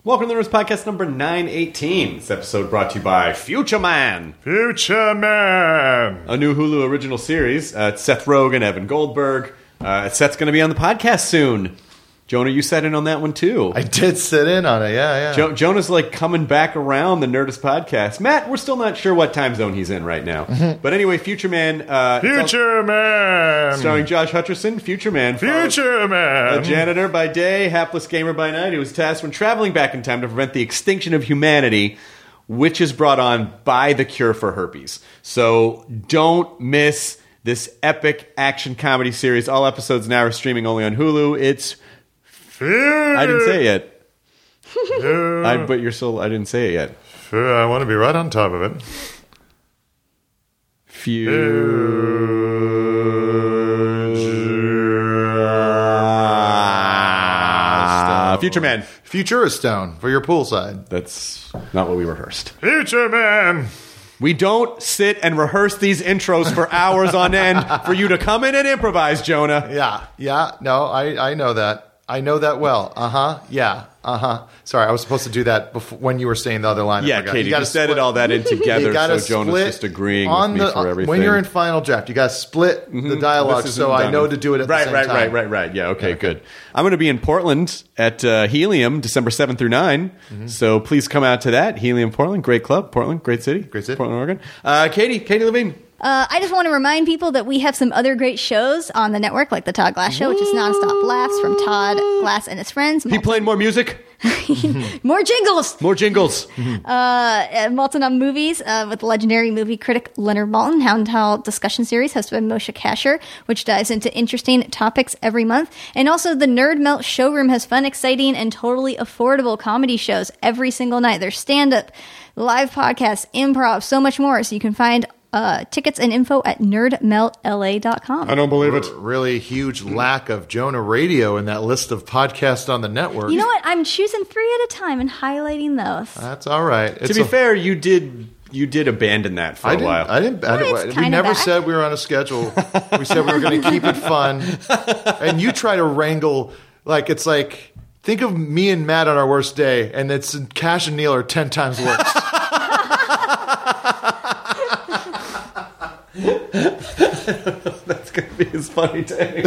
Welcome to the Nerdist Podcast number 918. This episode brought to you by Future Man. Future Man. A new Hulu original series. It's Seth Rogen, Evan Goldberg. Seth's going to be on the podcast soon. Jonah, you sat in on that one too. I did sit in on it, yeah. Jonah's like coming back around the Nerdist Podcast. Matt, we're still not sure what time zone he's in right now. But anyway, Future Man. Future Man. Starring Josh Hutcherson, Future Man. Future Man. A janitor by day, hapless gamer by night, who was tasked when traveling back in time to prevent the extinction of humanity, which is brought on by the cure for herpes. So don't miss this epic action comedy series. All episodes now are streaming only on Hulu. It's... I didn't say it yet. But you're still... I didn't say it yet. I want to be right on top of it. Future Man. Futuristone for your poolside. That's not what we rehearsed. Future Man. We don't sit and rehearse these intros for hours on end for you to come in and improvise, Jonah. Yeah. No, I know that. I know that well. Yeah. Sorry, I was supposed to do that before, when you were saying the other line. Yeah, Katie, you just edit all that in together, so Jonah's just agreeing with me for everything. When you're in final draft, you got to split the dialogue, so I know to do it at the same time. Right. Yeah, okay, good. I'm going to be in Portland at Helium, December 7th through 9, so please come out to that. Helium, Portland, great club. Portland, great city. Portland, Oregon. Katie Levine. I just want to remind people that we have some other great shows on the network, like the Todd Glass Show, which is nonstop laughs from Todd Glass and his friends. He playing more music? More jingles! Malton on Movies with legendary movie critic Leonard Malton, Hound Towel discussion series hosted by Moshe Kasher, which dives into interesting topics every month. And also the Nerd Melt Showroom has fun, exciting, and totally affordable comedy shows every single night. There's stand-up, live podcasts, improv, so much more. So you can find tickets and info at nerdmeltla.com. I don't believe it. Really huge lack of Jonah Radio in that list of podcasts on the network. You know what? I'm choosing 3 at a time and highlighting those. That's all right. To be fair, you did abandon that for a while. We never said we were on a schedule. We said we were going to keep it fun. And you try to wrangle, it's like, think of me and Matt on our worst day, and it's Cash and Neil are 10 times worse. That's going to be his funny take.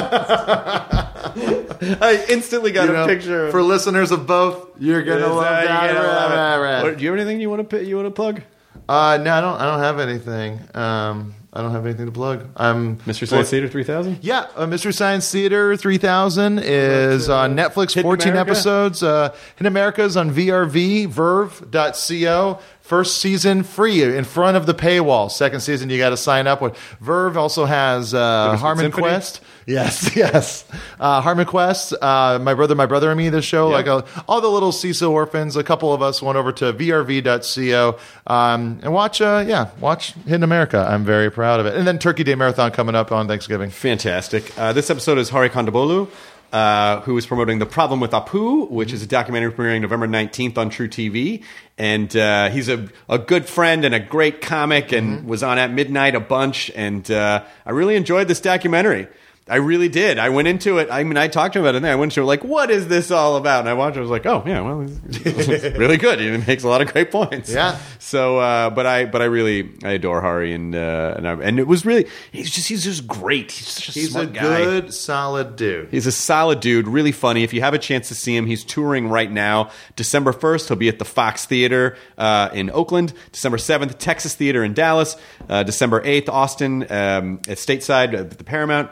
I instantly got a picture. For listeners of both, you're going to love that. Do you have anything you want to plug? No, I don't have anything. I don't have anything to plug. Mystery Science Theater 3000? Yeah, Mystery Science Theater 3000 is on Netflix, 14 episodes. Hidden America is on VRV, Verve.co. First season free in front of the paywall. Second season, you got to sign up with. Verve also has Harmon Quest. Yes. Harmon Quest, My Brother and Me, this show. All the little CISO orphans. A couple of us went over to vrv.co and watch Hidden America. I'm very proud of it. And then Turkey Day Marathon coming up on Thanksgiving. Fantastic. This episode is Hari Kondabolu, who is promoting The Problem with Apu, which is a documentary premiering November 19th on True TV. And he's a good friend and a great comic and was on At Midnight a bunch. And I really enjoyed this documentary. I really did. I went into it. I mean, I talked to him about it, and then I went to it what is this all about? And I watched it. I was like, oh, yeah, well, it's really good. He makes a lot of great points. Yeah. So, but I adore Hari, and it was really, he's just great. He's such a smart guy. He's a good, solid dude. He's a solid dude, really funny. If you have a chance to see him, he's touring right now. December 1st, he'll be at the Fox Theater in Oakland. December 7th, Texas Theater in Dallas. December 8th, Austin at Stateside at the Paramount.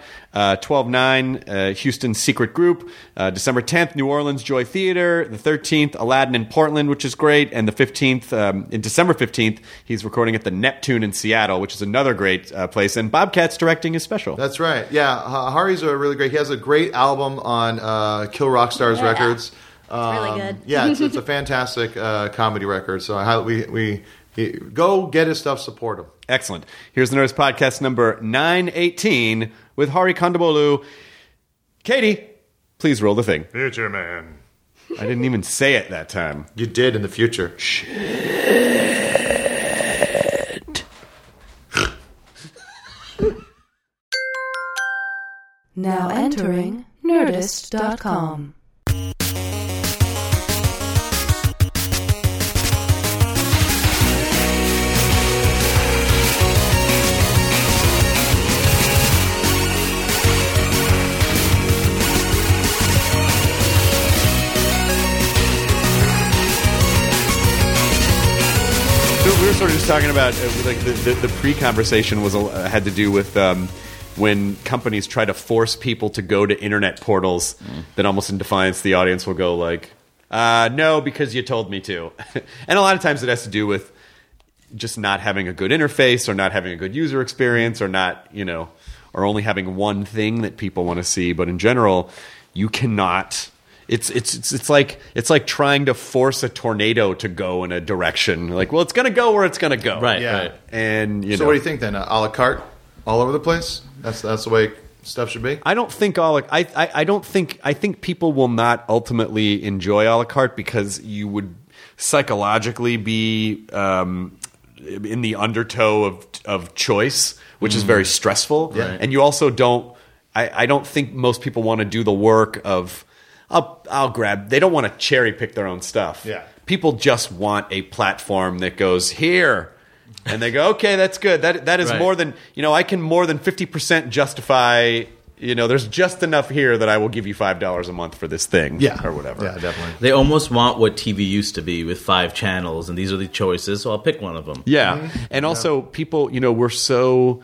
12/9, Houston Secret Group. December 10th, New Orleans Joy Theater. The 13th, Aladdin in Portland, which is great. And the 15th, in December 15th, he's recording at the Neptune in Seattle, which is another great place. And Bobcat's directing his special. That's right. Yeah, Hari's a really great. He has a great album on Kill Rock Stars Records. It's really good. Yeah, it's a fantastic comedy record. So we go get his stuff, support him. Excellent. Here's the Nerdist Podcast number 918 with Hari Kondabolu. Katie, please roll the thing. Future Man. I didn't even say it that time. You did in the future. Shit. Now entering Nerdist.com. we were sort of just talking about like the pre-conversation was had to do with when companies try to force people to go to internet portals. Then almost in defiance, the audience will go like, "No, because you told me to." And a lot of times it has to do with just not having a good interface, or not having a good user experience, or not, or only having one thing that people want to see. But in general, you cannot. It's like trying to force a tornado to go in a direction. Like, well, it's going to go where it's going to go. Right. Yeah. Right. And So what do you think then? A la carte, all over the place. That's the way stuff should be. I don't think I think people will not ultimately enjoy a la carte because you would psychologically be in the undertow of choice, which is very stressful. Yeah. And you also don't. I don't think most people want to do the work of. I'll grab. They don't want to cherry pick their own stuff. Yeah. People just want a platform that goes here, and they go, okay, that's good. That is Right. more than I can more than 50% justify. There's just enough here that I will give you $5 a month for this thing, or whatever. Yeah, definitely. They almost want what TV used to be with 5 channels, and these are the choices, so I'll pick one of them. Yeah, and also people, we're so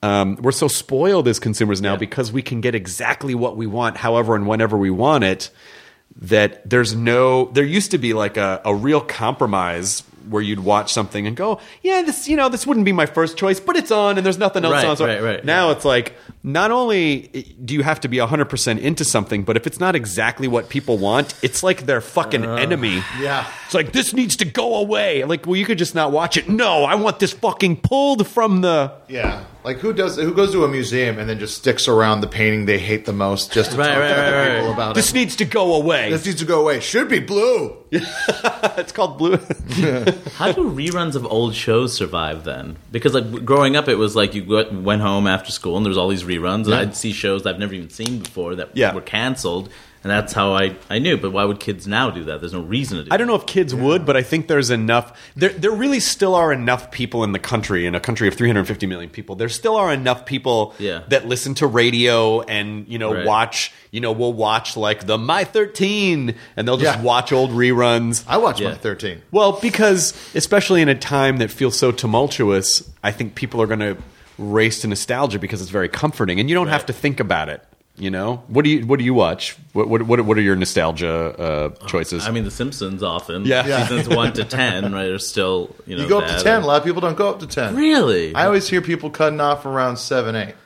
spoiled as consumers now because we can get exactly what we want, however and whenever we want it. That there used to be like a real compromise where you'd watch something and go, yeah, this wouldn't be my first choice, but it's on and there's nothing else on. So Right. now it's like, not only do you have to be 100% into something, but if it's not exactly what people want, it's like their fucking enemy. Yeah. It's like, this needs to go away. Like, well, you could just not watch it. No, I want this fucking pulled from the... Yeah. Like who goes to a museum and then just sticks around the painting they hate the most just to talk to other people about This it? needs to go away. This needs to go away. Should be blue. It's called Blue. How do reruns of old shows survive then? Because like growing up, it was like you went home after school and there was all these reruns, and I'd see shows that I've never even seen before that were canceled, and that's how I knew. But why would kids now do that? There's no reason to do that. I don't know if kids would, but I think there's enough. There really still are enough people in the country, in a country of 350 million people. There still are enough people that listen to radio and watch. We'll watch like the My 13, and they'll just watch old reruns. I watch My 13. Well, because especially in a time that feels so tumultuous, I think people are going to race to nostalgia because it's very comforting, and you don't have to think about it. What do you watch? What are your nostalgia choices? I mean, The Simpsons often. Yeah. Seasons 1 to 10, right, are still You go up to 10. A lot of people don't go up to 10. Really? I always hear people cutting off around 7, 8.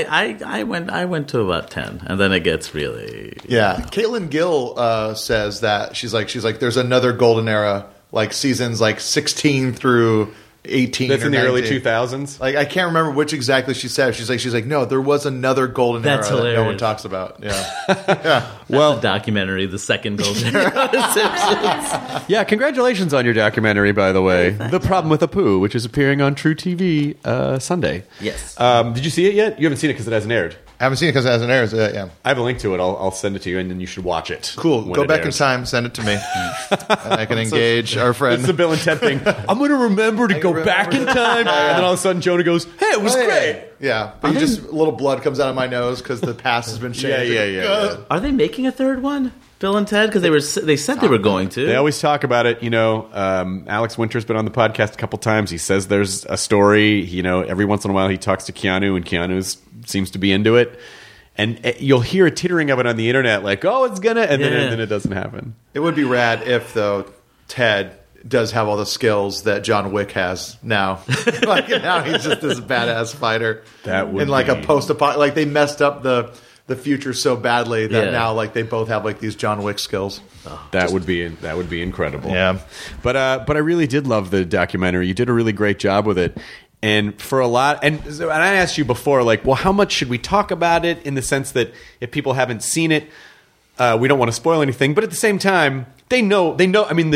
I went to about 10, and then it gets really... Yeah. Caitlin Gill says that she's like there's another golden era, like seasons like 16 through 18. That's or in the 19. early 2000s. Like I can't remember which exactly she said. She's like no, there was another golden era That's that no one hilarious. talks about. Yeah. Well, the documentary, The Second Golden Era of The Simpsons. Yeah, congratulations on your documentary, by the way. The Problem with Apu, which is appearing on True TV Sunday. Yes. Did you see it yet? You haven't seen it because it hasn't aired. I haven't seen it because it hasn't aired. Yeah. I have a link to it. I'll send it to you, and then you should watch it. Cool. when Go it back in airs. time. Send it to me. And I can engage our friend. It's the Bill and Ted thing. I'm going to remember to go back in time. And then all of a sudden, Jonah goes, hey, it was great. Yeah, but you just a little blood comes out of my nose because the past has been changed. Yeah. Are they making a third one, Bill and Ted? Because they said they were going to. They always talk about it. Alex Winter's been on the podcast a couple times. He says there's a story. Every once in a while he talks to Keanu, and Keanu seems to be into it. And you'll hear a tittering of it on the internet, like, oh, it's gonna, and then it doesn't happen. It would be rad if, though, Ted does have all the skills that John Wick has now. Like now he's just this badass fighter. That would in like be... a post-apocalyptic. Like they messed up the future so badly that now like they both have like these John Wick skills. That would be incredible. Yeah, but I really did love the documentary. You did a really great job with it. And for a lot, and I asked you before, like, well, how much should we talk about it in the sense that if people haven't seen it, we don't want to spoil anything. But at the same time, they know. I mean,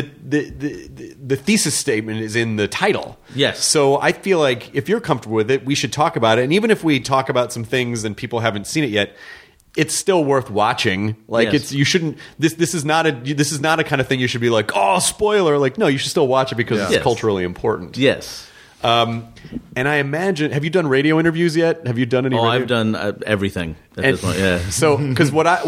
the thesis statement is in the title. Yes. So I feel like if you're comfortable with it, we should talk about it. And even if we talk about some things and people haven't seen it yet, it's still worth watching. Like you shouldn't. This is not a kind of thing you should be like, oh, spoiler. Like, no, you should still watch it because it's culturally important. Yes. And I imagine, have you done radio interviews yet? Have you done any? Oh, radio? I've done everything at this point. Yeah. So, because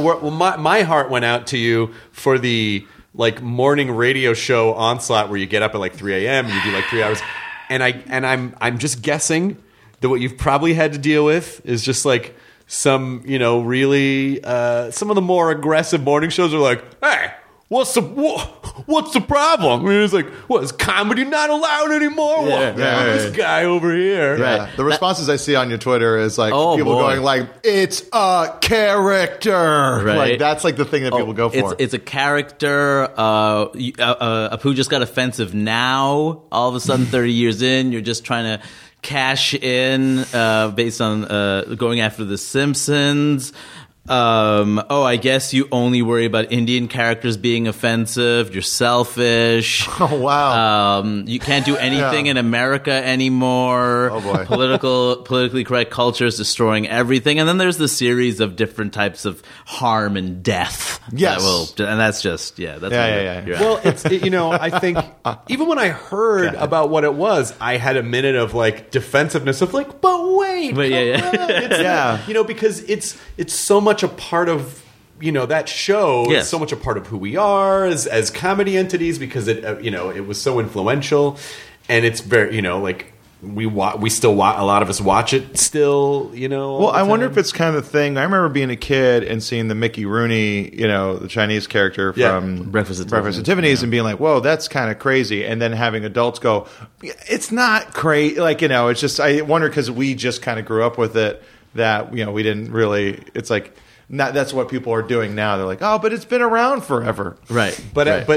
my heart went out to you for the like morning radio show Onslaught, where you get up at like 3 a.m. and you do like 3 hours. I'm just guessing that what you've probably had to deal with is just like some, really some of the more aggressive morning shows are like, hey, what's the problem? I mean, it's like, what, is comedy not allowed anymore? This guy over here. Yeah. The responses I see on your Twitter is like people going like, it's a character. Right. Like that's like the thing that people go for. It's a character. Apu just got offensive now. All of a sudden, 30 years in, you're just trying to cash in based on going after The Simpsons. I guess you only worry about Indian characters being offensive. You're selfish. Oh, wow. You can't do anything in America anymore. Oh, boy. Politically correct culture is destroying everything. And then there's the series of different types of harm and death. Yes. And that's just, that's Well, I think even when I heard about what it was, I had a minute of like defensiveness of like, but wait. Because it's so much a part of that show. It's so much a part of who we are as comedy entities because it was so influential, and it's very like we still watch, a lot of us watch it still. Well, I wonder if it's kind of the thing. I remember being a kid and seeing the Mickey Rooney, the Chinese character from Breakfast at Tiffany's, and being like, "Whoa, that's kind of crazy." And then having adults go, "It's not crazy." Like it's just I wonder because we just kind of grew up with it that we didn't really. It's like. That's what people are doing now. They're like, oh, but it's been around forever, right? But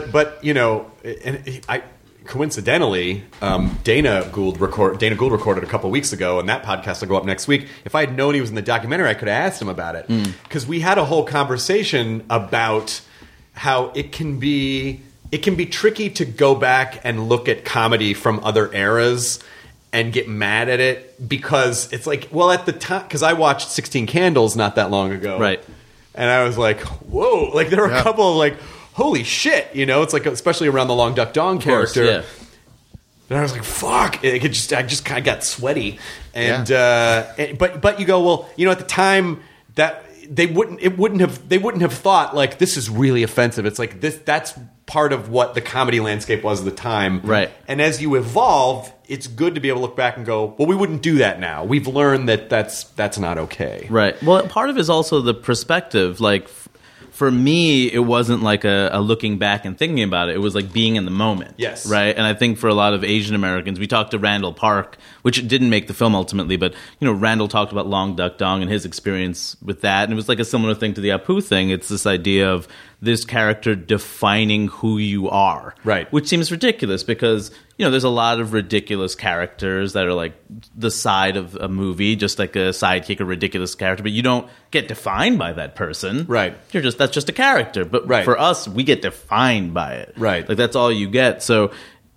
coincidentally, Dana Gould recorded a couple weeks ago, and that podcast will go up next week. If I had known he was in the documentary, I could have asked him about it because we had a whole conversation about how it can be tricky to go back and look at comedy from other eras and get mad at it because it's like, well, at the time, because I watched 16 Candles not that long ago. Right. And I was like, whoa, like there were a couple of like, holy shit, it's like, especially around the Long Duck Dong character. Yeah. And I was like, fuck, I just kind of got sweaty. And, but you go, well, at the time that they wouldn't have thought like, this is really offensive. It's like that's part of what the comedy landscape was at the time. Right. And as you evolve, it's good to be able to look back and go, well, we wouldn't do that now. We've learned that that's not okay. Right. Well, part of it is also the perspective. Like, for me, it wasn't like a looking back and thinking about it. It was like being in the moment. Yes. Right? And I think for a lot of Asian Americans, we talked to Randall Park, which didn't make the film ultimately, but, Randall talked about Long Duck Dong and his experience with that. And it was like a similar thing to the Apu thing. It's this idea of this character defining who you are. Right. Which seems ridiculous because, there's a lot of ridiculous characters that are like the side of a movie, just like a sidekick, a ridiculous character, but you don't get defined by that person. Right. That's just a character. But for us, we get defined by it. Right. Like that's all you get. So,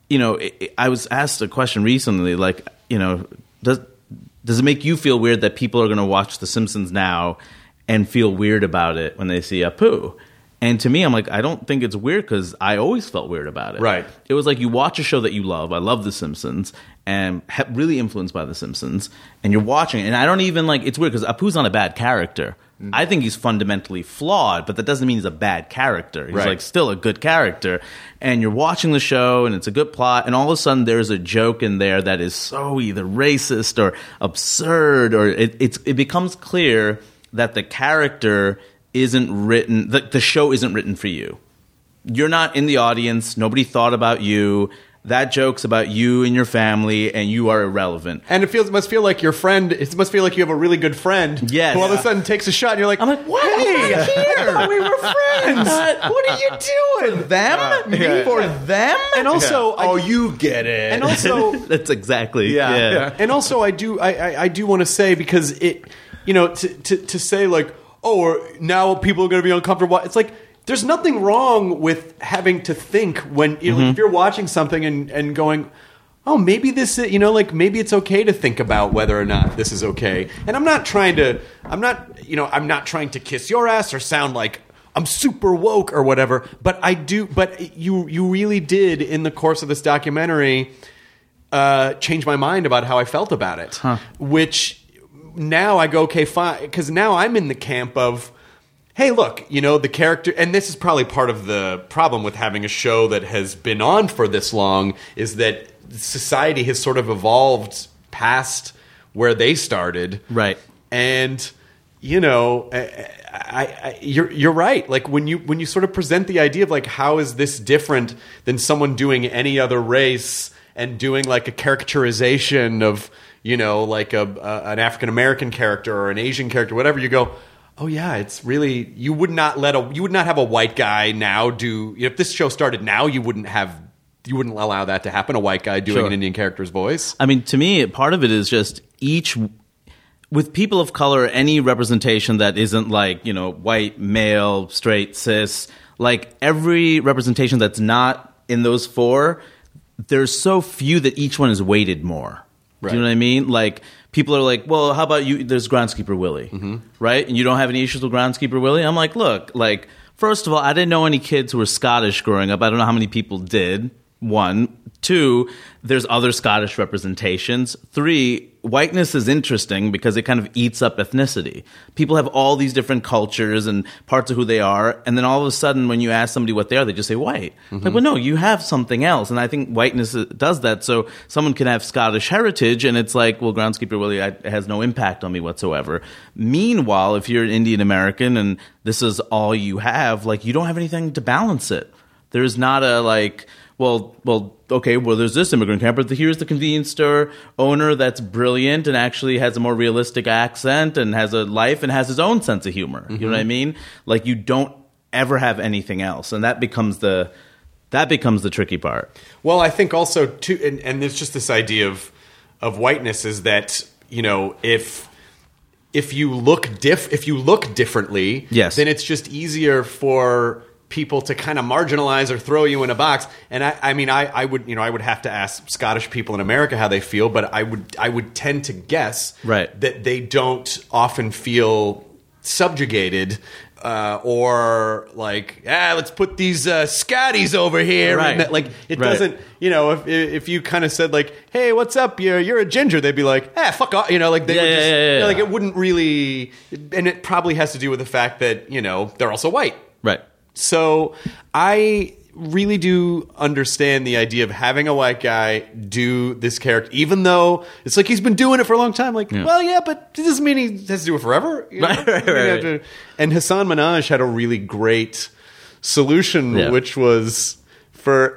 I was asked a question recently, like, does it make you feel weird that people are going to watch The Simpsons now and feel weird about it when they see Apu? And to me, I'm like, I don't think it's weird because I always felt weird about it. Right. It was like you watch a show that you love. I love The Simpsons and really influenced by The Simpsons. And you're watching it. And I don't even like, it's weird because Apu's not a bad character. Mm-hmm. I think he's fundamentally flawed, but that doesn't mean he's a bad character. He's like still a good character. And you're watching the show and it's a good plot. And all of a sudden there's a joke in there that is so either racist or absurd, or it becomes clear that the character isn't written, the show isn't written for you. You're not in the audience. Nobody thought about you. That joke's about you and your family, and you are irrelevant. And it must feel like your friend. It must feel like you have a really good friend. Yes. Who all of a sudden takes a shot, and you're like, I'm like, what? Hey, I'm here. We were friends. What are you doing? For them? Me for them? And also, you get it. And also, that's exactly. Yeah. And also, I do want to say because it, to say like, oh, now people are going to be uncomfortable. It's like there's nothing wrong with having to think when like, if you're watching something and going, oh, maybe this is, maybe it's okay to think about whether or not this is okay. And I'm not trying to kiss your ass or sound like I'm super woke or whatever. But you really did in the course of this documentary change my mind about how I felt about it, which. Now I go, okay, fine, because now I'm in the camp of, hey, look, the character, and this is probably part of the problem with having a show that has been on for this long, is that society has sort of evolved past where they started. Right. And, you know, you're right. Like when you sort of present the idea of like, how is this different than someone doing any other race and doing like a caricaturization of, you know, like an African American character or an Asian character, whatever, you go, oh yeah, it's really, you would not have a white guy now do, if this show started now, you wouldn't allow that to happen, a white guy doing an Indian character's voice. I mean, to me, part of it is just with people of color, any representation that isn't like, you know, white, male, straight, cis, like every representation that's not in those four, there's so few that each one is weighted more. Right. Do you know what I mean? Like, people are like, well, how about you? There's Groundskeeper Willie, right? And you don't have any issues with Groundskeeper Willie? I'm like, look, like, first of all, I didn't know any kids who were Scottish growing up. I don't know how many people did. 1. 2, there's other Scottish representations. 3, whiteness is interesting because it kind of eats up ethnicity. People have all these different cultures and parts of who they are, and then all of a sudden when you ask somebody what they are, they just say white. Like, well, no, you have something else, and I think whiteness does that. So someone can have Scottish heritage, and it's like, well, Groundskeeper Willie has no impact on me whatsoever. Meanwhile, if you're an Indian American and this is all you have, like, you don't have anything to balance it. There's not a, like, well, okay, well, there's this immigrant camp, but here's the convenience store owner that's brilliant and actually has a more realistic accent and has a life and has his own sense of humor. You know what I mean? Like, you don't ever have anything else, and that becomes the tricky part. Well, I think also too, and there's just this idea of whiteness is that, you know, if you look differently, yes, then it's just easier for people to kind of marginalize or throw you in a box. And I mean, I would have to ask Scottish people in America how they feel, but I would tend to guess that they don't often feel subjugated or like, let's put these Scotties over here. Right. And like, it doesn't, you know, if you kind of said like, hey, what's up? You're a ginger. They'd be like, fuck off. You know, like they would just, you know, like it wouldn't really, and it probably has to do with the fact that, you know, they're also white. Right. So I really do understand the idea of having a white guy do this character, even though it's like he's been doing it for a long time. Like, well, yeah, but it doesn't mean he has to do it forever. You know? Right. And Hasan Minhaj had a really great solution, which was for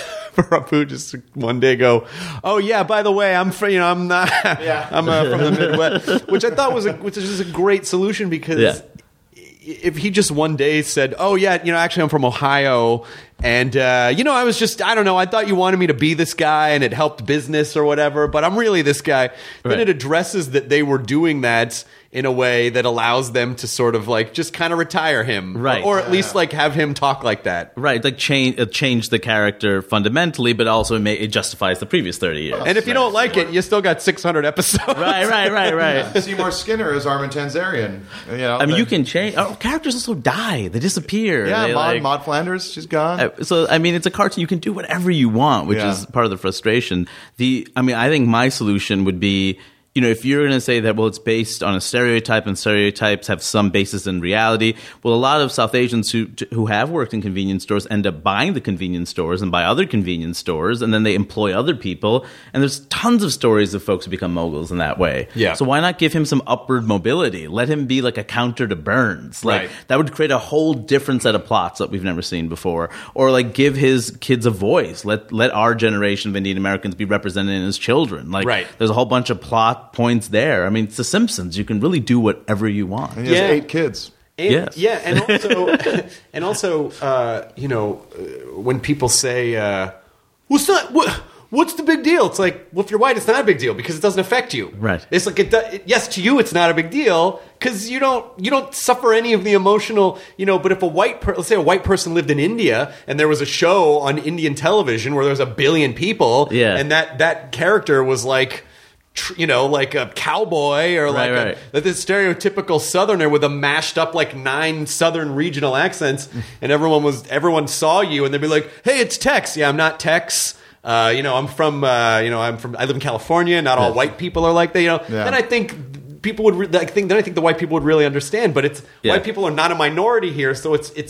Apu just one day go, oh yeah, by the way, I'm from, you know, I'm not, I'm from the Midwest, which I thought was a great solution because. If he just one day said, oh, yeah, you know, actually I'm from Ohio, and, you know, I don't know, I thought you wanted me to be this guy, and it helped business or whatever, but I'm really this guy. Then it addresses that they were doing that in a way that allows them to sort of like just kind of retire him. Right. Or at least like have him talk like that. Right. Like change the character fundamentally, but also it justifies the previous 30 years. And if you don't like it, you still got 600 episodes. Right. Seymour Skinner is Armin Tanzarian. You know, I mean, you can change. Oh, characters also die. They disappear. Yeah, Maud Flanders, she's gone. So, I mean, it's a cartoon. You can do whatever you want, which is part of the frustration. I think my solution would be, you know, if you're going to say that, well, it's based on a stereotype and stereotypes have some basis in reality, well, a lot of South Asians who have worked in convenience stores end up buying the convenience stores and buy other convenience stores, and then they employ other people. And there's tons of stories of folks who become moguls in that way. Yeah. So why not give him some upward mobility? Let him be like a counter to Burns. Like, that would create a whole different set of plots that we've never seen before. Or like give his kids a voice. Let our generation of Indian Americans be represented as children. Like, there's a whole bunch of plot points there. I mean, it's The Simpsons. You can really do whatever you want. And he has 8 kids. And, and also, you know, when people say, what's the big deal? It's like, well, if you're white, it's not a big deal because it doesn't affect you. Right. It's like, yes, to you, it's not a big deal because you don't suffer any of the emotional, you know. But if let's say a white person lived in India and there was a show on Indian television where there was 1 billion people, and that character was like, you know, like a cowboy or like this stereotypical Southerner with a mashed up like 9 Southern regional accents, and everyone saw you and they'd be like, "Hey, it's Tex." Yeah, I'm not Tex. You know, I live in California. Not all white people are like that. You know, then I think people would. I think the white people would really understand. But it's white people are not a minority here, so it's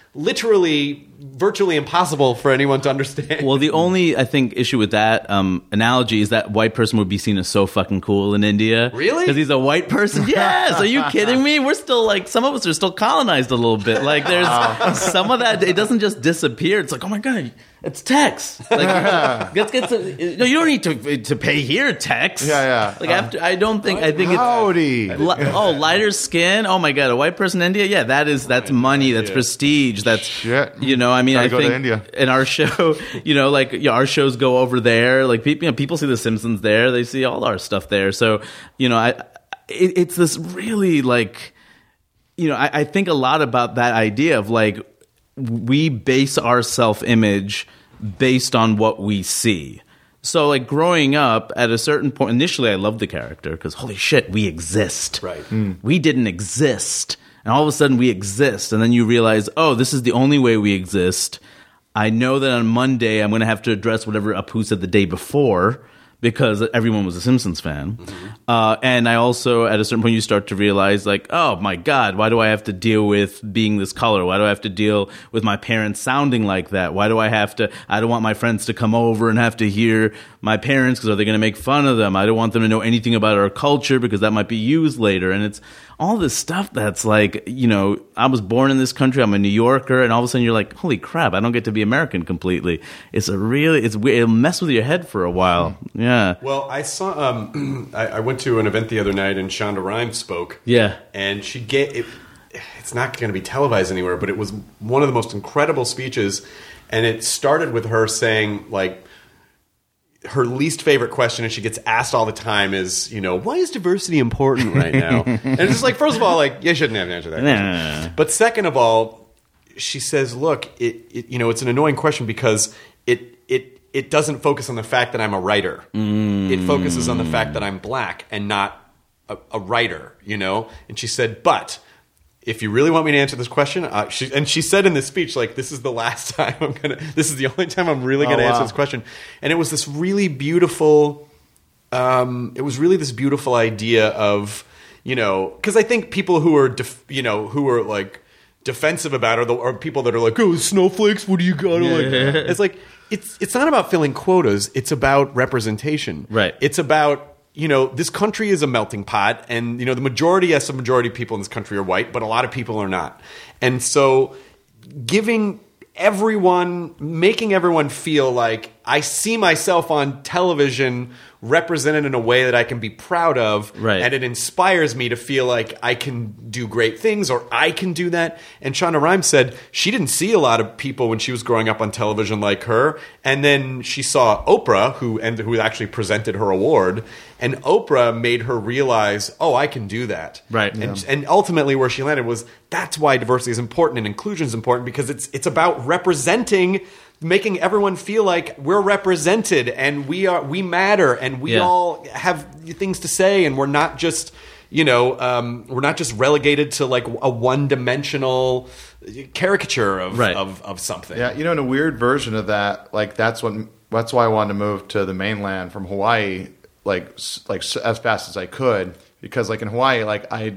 literally virtually impossible for anyone to understand. Well, the only, I think, issue with that analogy is that white person would be seen as so fucking cool in India. Really? Because he's a white person? Yes! Are you kidding me? We're still, like, some of us are still colonized a little bit. Like, there's some of that, it doesn't just disappear. It's like, oh my God, it's Tex. Like, let's get some, you don't need to pay here, Tex. Yeah. Like, I think howdy. Lighter skin? Oh my God, a white person in India? Yeah, that's money, that's prestige, that's, shit. You know, I mean, Gotta I go think to India. in our show, you know, like our shows go over there. Like people see The Simpsons there. They see all our stuff there. So, you know, it's this really like, you know, I think a lot about that idea of like we base our self-image based on what we see. So, like, growing up, at a certain point, initially I loved the character because, holy shit, we exist. Right. We didn't exist. And all of a sudden we exist. And then you realize, oh, this is the only way we exist. I know that on Monday I'm going to have to address whatever Apu said the day before because everyone was a Simpsons fan. And I also, at a certain point, you start to realize, like, oh, my God, why do I have to deal with being this color? Why do I have to deal with my parents sounding like that? Why do I have to – I don't want my friends to come over and have to hear my parents because are they going to make fun of them? I don't want them to know anything about our culture because that might be used later. And it's all this stuff that's like, you know, I was born in this country. I'm a New Yorker. And all of a sudden you're like, holy crap, I don't get to be American completely. It's weird. It'll mess with your head for a while. Yeah. Well, I saw. I went to an event the other night, and Shonda Rhimes spoke. Yeah, and she gave. It's not going to be televised anywhere, but it was one of the most incredible speeches, and it started with her saying, like, her least favorite question, and she gets asked all the time, is, you know, why is diversity important right now? And it's just like, first of all, like, you shouldn't have to answer that question. But second of all, she says, look, you know, it's an annoying question because it doesn't focus on the fact that I'm a writer. It focuses on the fact that I'm black and not a writer, you know? And she said, but if you really want me to answer this question, she said in this speech, like, this is the last time this is the only time I'm really going to answer this question. And it was this really beautiful, this beautiful idea of, you know, because I think people who are, who are like defensive about it are people that are like, oh, snowflakes, what do you got? It's like, it's not about filling quotas. It's about representation. Right. It's about, you know, this country is a melting pot, and, you know, the majority of people in this country are white, but a lot of people are not. And so making everyone feel like I see myself on television represented in a way that I can be proud of, right. And it inspires me to feel like I can do great things or I can do that. And Shonda Rhimes said she didn't see a lot of people when she was growing up on television like her, and then she saw Oprah, who actually presented her award, and Oprah made her realize, oh, I can do that. Right. And ultimately where she landed was that's why diversity is important and inclusion is important, because it's about representing, making everyone feel like we're represented and we matter and we all have things to say, and we're not just, you know, we're not just relegated to like a one-dimensional caricature of something. Yeah, you know, in a weird version of that, like that's why I wanted to move to the mainland from Hawaii, like as fast as I could, because like in Hawaii, like I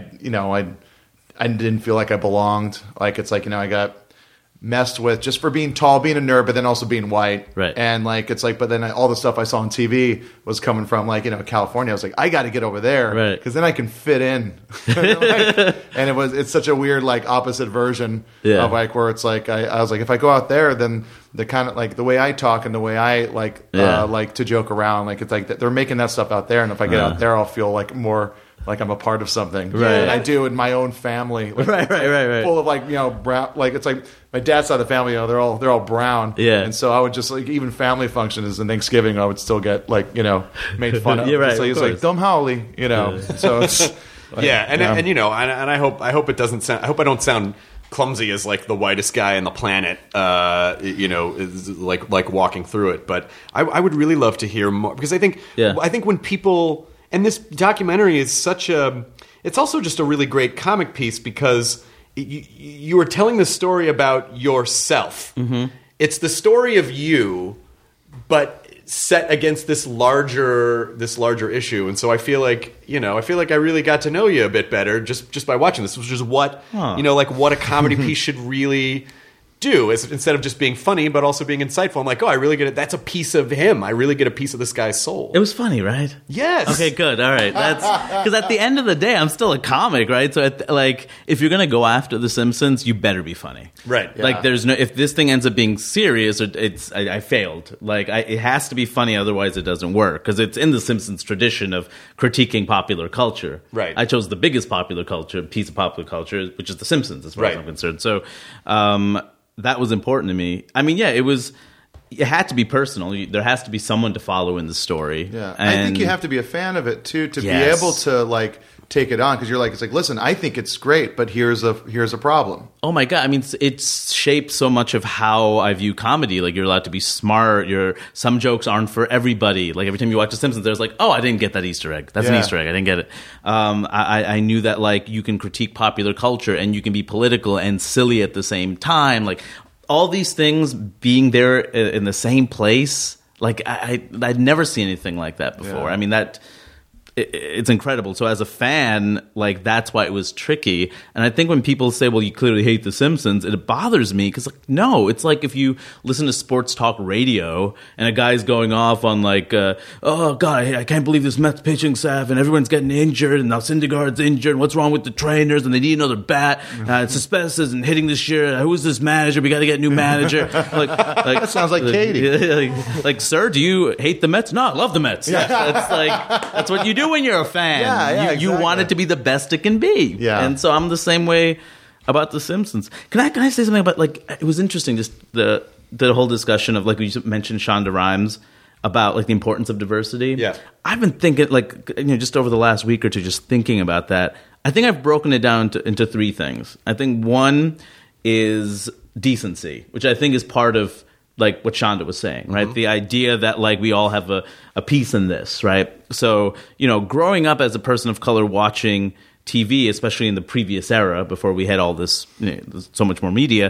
didn't feel like I belonged. Like it's like, you know, I got messed with just for being tall, being a nerd, but then also being white. Right. And like, it's like, but then all the stuff I saw on TV was coming from like, you know, California. I was like, I got to get over there. Right. Because then I can fit in. And it's such a weird, like opposite version of like, where it's like, I was like, if I go out there, then the kind of like the way I talk and the way I like to joke around, like it's like they're making that stuff out there. And if I get out there, I'll feel like more like I'm a part of something, than I do in my own family, like, right, full of like, you know, brown. Like it's like my dad's side of the family, you know, they're all brown, and so I would just like even family functions and Thanksgiving, I would still get like, you know, made fun of. Right, so he's like dumb Howley, you know, so it's like, and you know, and I hope it doesn't sound. I hope I don't sound clumsy as like the whitest guy on the planet, you know, is like walking through it. But I would really love to hear more, because I think when people. And this documentary is it's also just a really great comic piece, because you are telling the story about yourself. Mm-hmm. It's the story of you, but set against this larger issue. And so I feel like I really got to know you a bit better just by watching this, which is what what a comedy piece should really do, is instead of just being funny but also being insightful. I'm like, I really get it. That's a piece of him. I really get a piece of this guy's soul. It was funny, right? Yes. Okay, good. All right. That's because at the end of the day, I'm still a comic, right? So if you're gonna go after The Simpsons, you better be funny, right? Yeah. Like there's no, if this thing ends up being serious, I failed. Like it has to be funny, otherwise it doesn't work, because it's in The Simpsons tradition of critiquing popular culture. Right. I chose the biggest piece of popular culture, which is The Simpsons, as far as I'm concerned. So that was important to me. I mean, yeah, it had to be personal. There has to be someone to follow in the story. Yeah, I think you have to be a fan of it too to be able to take it on, because you're it's listen, I think it's great, but here's a problem. Oh my God! I mean, it's shaped so much of how I view comedy. Like, you're allowed to be smart. Some jokes aren't for everybody. Like, every time you watch The Simpsons, there's I didn't get that Easter egg. That's an Easter egg. I didn't get it. I knew that you can critique popular culture and you can be political and silly at the same time. Like, all these things being there in the same place. Like, I'd never seen anything like that before. Yeah. I mean, it's incredible. So as a fan, that's why it was tricky. And I think when people say, well, you clearly hate The Simpsons, it bothers me, because no, it's like if you listen to sports talk radio and a guy's going off on oh God, I can't believe this Mets pitching staff and everyone's getting injured and now Syndergaard's injured and what's wrong with the trainers and they need another bat. Cespedes isn't hitting this year. Who's this manager? We got to get a new manager. That sounds like Katie. Sir, do you hate the Mets? No, I love the Mets. Yeah. That's what you do when you're a fan. Exactly. You want it to be the best it can be. Yeah. And so I'm the same way about The Simpsons. Can I say something about it was interesting, just the whole discussion of you mentioned Shonda Rhimes about the importance of diversity. Yeah. I've been thinking just over the last week or two, just thinking about that. I think I've broken it down into three things. I think one is decency, which I think is part of what Shonda was saying, right? Mm-hmm. The idea that we all have a piece in this, right? So, growing up as a person of color watching TV, especially in the previous era, before we had all this, so much more media,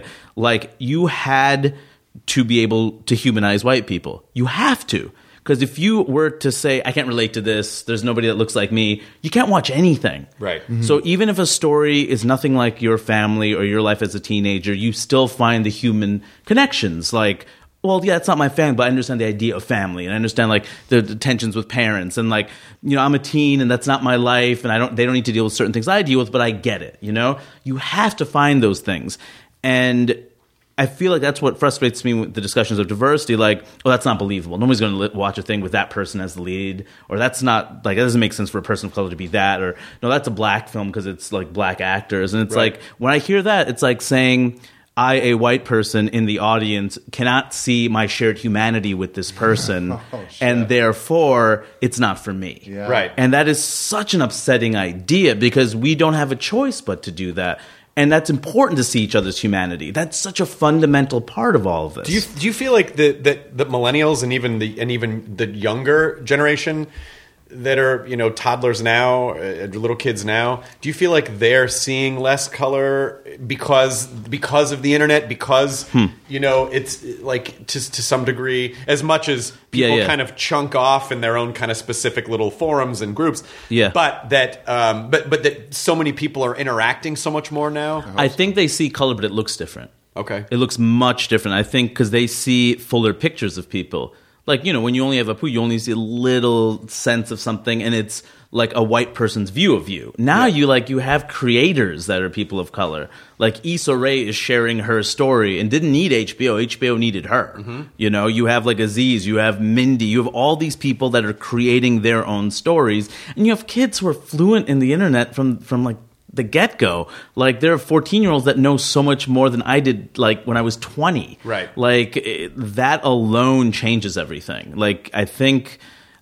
you had to be able to humanize white people. You have to. Because if you were to say, I can't relate to this, there's nobody that looks like me, you can't watch anything. Right. Mm-hmm. So even if a story is nothing like your family or your life as a teenager, you still find the human connections. Well, yeah, it's not my family, but I understand the idea of family, and I understand the tensions with parents, and I'm a teen, and that's not my life, and they don't need to deal with certain things I deal with, but I get it. You have to find those things, and I feel that's what frustrates me with the discussions of diversity. That's not believable. Nobody's going to watch a thing with that person as the lead, or that's not that doesn't make sense for a person of color to be that, or no, that's a black film because it's black actors, and it's right. When I hear that, it's saying, I, a white person in the audience, cannot see my shared humanity with this person, and therefore it's not for me. Yeah. Right. And that is such an upsetting idea, because we don't have a choice but to do that. And that's important, to see each other's humanity. That's such a fundamental part of all of this. Do you feel like the millennials and even the younger generation that are toddlers now, little kids now, do you feel like they're seeing less color because of the internet? Because it's to some degree, as much as people kind of chunk off in their own kind of specific little forums and groups. Yeah. But that so many people are interacting so much more now. I think they see color, but it looks different. Okay. It looks much different. I think because they see fuller pictures of people. When you only have Apu, you only see a little sense of something, and it's a white person's view of you. Now you have creators that are people of color. Issa Rae is sharing her story and didn't need HBO. HBO needed her. Mm-hmm. You have Aziz, you have Mindy, you have all these people that are creating their own stories, and you have kids who are fluent in the internet from the get-go. There are 14-year-olds that know so much more than I did when I was 20. Right. That alone changes everything. I think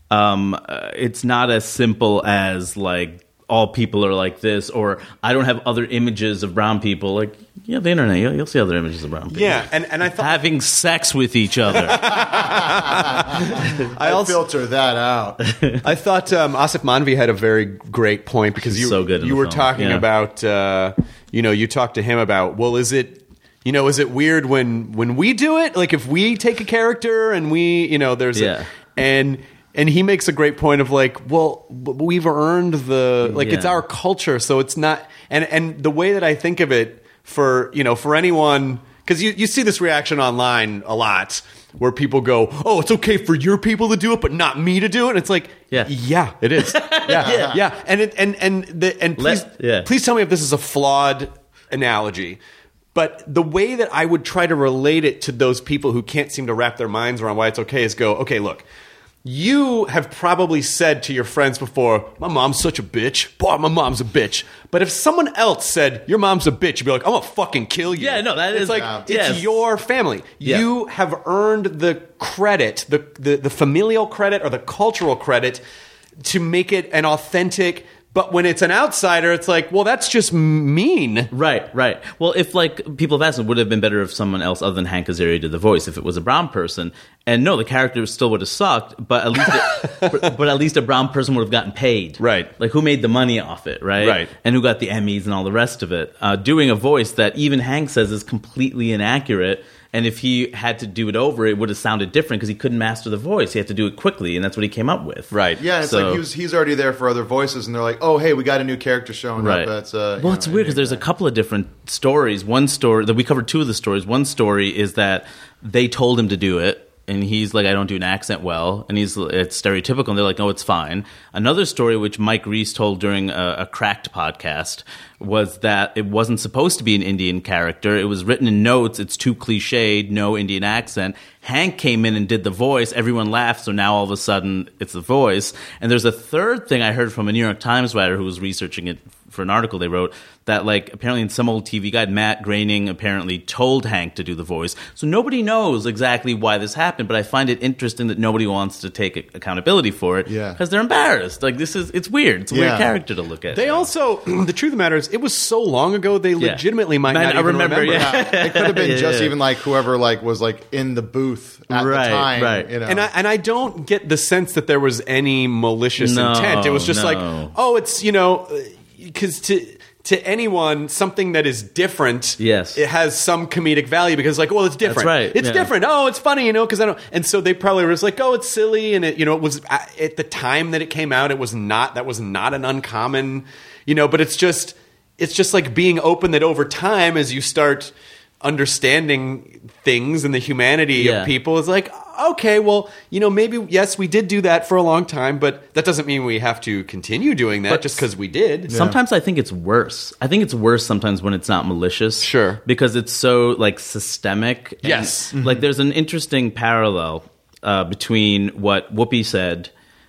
it's not as simple as all people are like this, or I don't have other images of brown people. The internet, you'll see other images of brown people. Yeah, and I thought having sex with each other. I filter that out. I thought Asif Manvi had a very great point, because you were talking about you talked to him about, well, is it weird when we do it? If we take a character and we there's And he makes a great point of like, well, we've earned it's our culture, so it's not. And the way that I think of it for anyone, because you see this reaction online a lot, where people go, "Oh, it's okay for your people to do it, but not me to do it." And it's like, yeah, it is, yeah. And please tell me if this is a flawed analogy. But the way that I would try to relate it to those people who can't seem to wrap their minds around why it's okay is go, okay, look. You have probably said to your friends before, my mom's such a bitch. Boy, my mom's a bitch. But if someone else said, your mom's a bitch, you'd be like, I'm going to fucking kill you. Yeah, no, that is... It's like, it's your family. Yeah. You have earned the credit, the familial credit or the cultural credit to make it an authentic... But when it's an outsider, it's like, well, that's just mean. Right. Well, if like people have asked, it would have been better if someone else other than Hank Azaria did the voice, if it was a brown person. And no, the character still would have sucked, but at least a brown person would have gotten paid. Right. Like who made the money off it, right? Right. And who got the Emmys and all the rest of it. Doing a voice that even Hank says is completely inaccurate. And if he had to do it over, it would have sounded different because he couldn't master the voice. He had to do it quickly, and that's what he came up with. Right. Yeah, it's like he's already there for other voices, and they're like, oh, hey, we got a new character showing up. That's well, it's weird because there's a couple of different stories. One story that we covered, two of the stories. One story is that they told him to do it. And he's like, I don't do an accent well. And it's stereotypical. And they're like, oh, it's fine. Another story, which Mike Reese told during a Cracked podcast, was that it wasn't supposed to be an Indian character. It was written in notes. It's too cliched, no Indian accent. Hank came in and did the voice. Everyone laughed. So now all of a sudden it's the voice. And there's a third thing I heard from a New York Times writer who was researching it for an article they wrote, that like apparently in some old TV guide, Matt Groening apparently told Hank to do the voice. So nobody knows exactly why this happened, but I find it interesting that nobody wants to take accountability for it because they're embarrassed. Like it's weird. It's a weird character to look at. They also, the truth of the matter is, it was so long ago they legitimately might not even remember. It could have been even like whoever like was like in the booth at the time. Right. You know? And I don't get the sense that there was any malicious intent. It was just like, oh, it's because to anyone, something that is different, it has some comedic value because, like, well, it's different. That's right. It's different. Oh, it's funny, because I don't. And so they probably was like, oh, it's silly, and it was at the time that it came out, that was not an uncommon, But it's just like being open that over time, as you start understanding things and the humanity of people, is like, okay, well, maybe, yes, we did do that for a long time, but that doesn't mean we have to continue doing that just because we did. Sometimes I think it's worse. I think it's worse sometimes when it's not malicious. Sure. Because it's so, like, systemic. Yes. And, like, there's an interesting parallel between what Whoopi said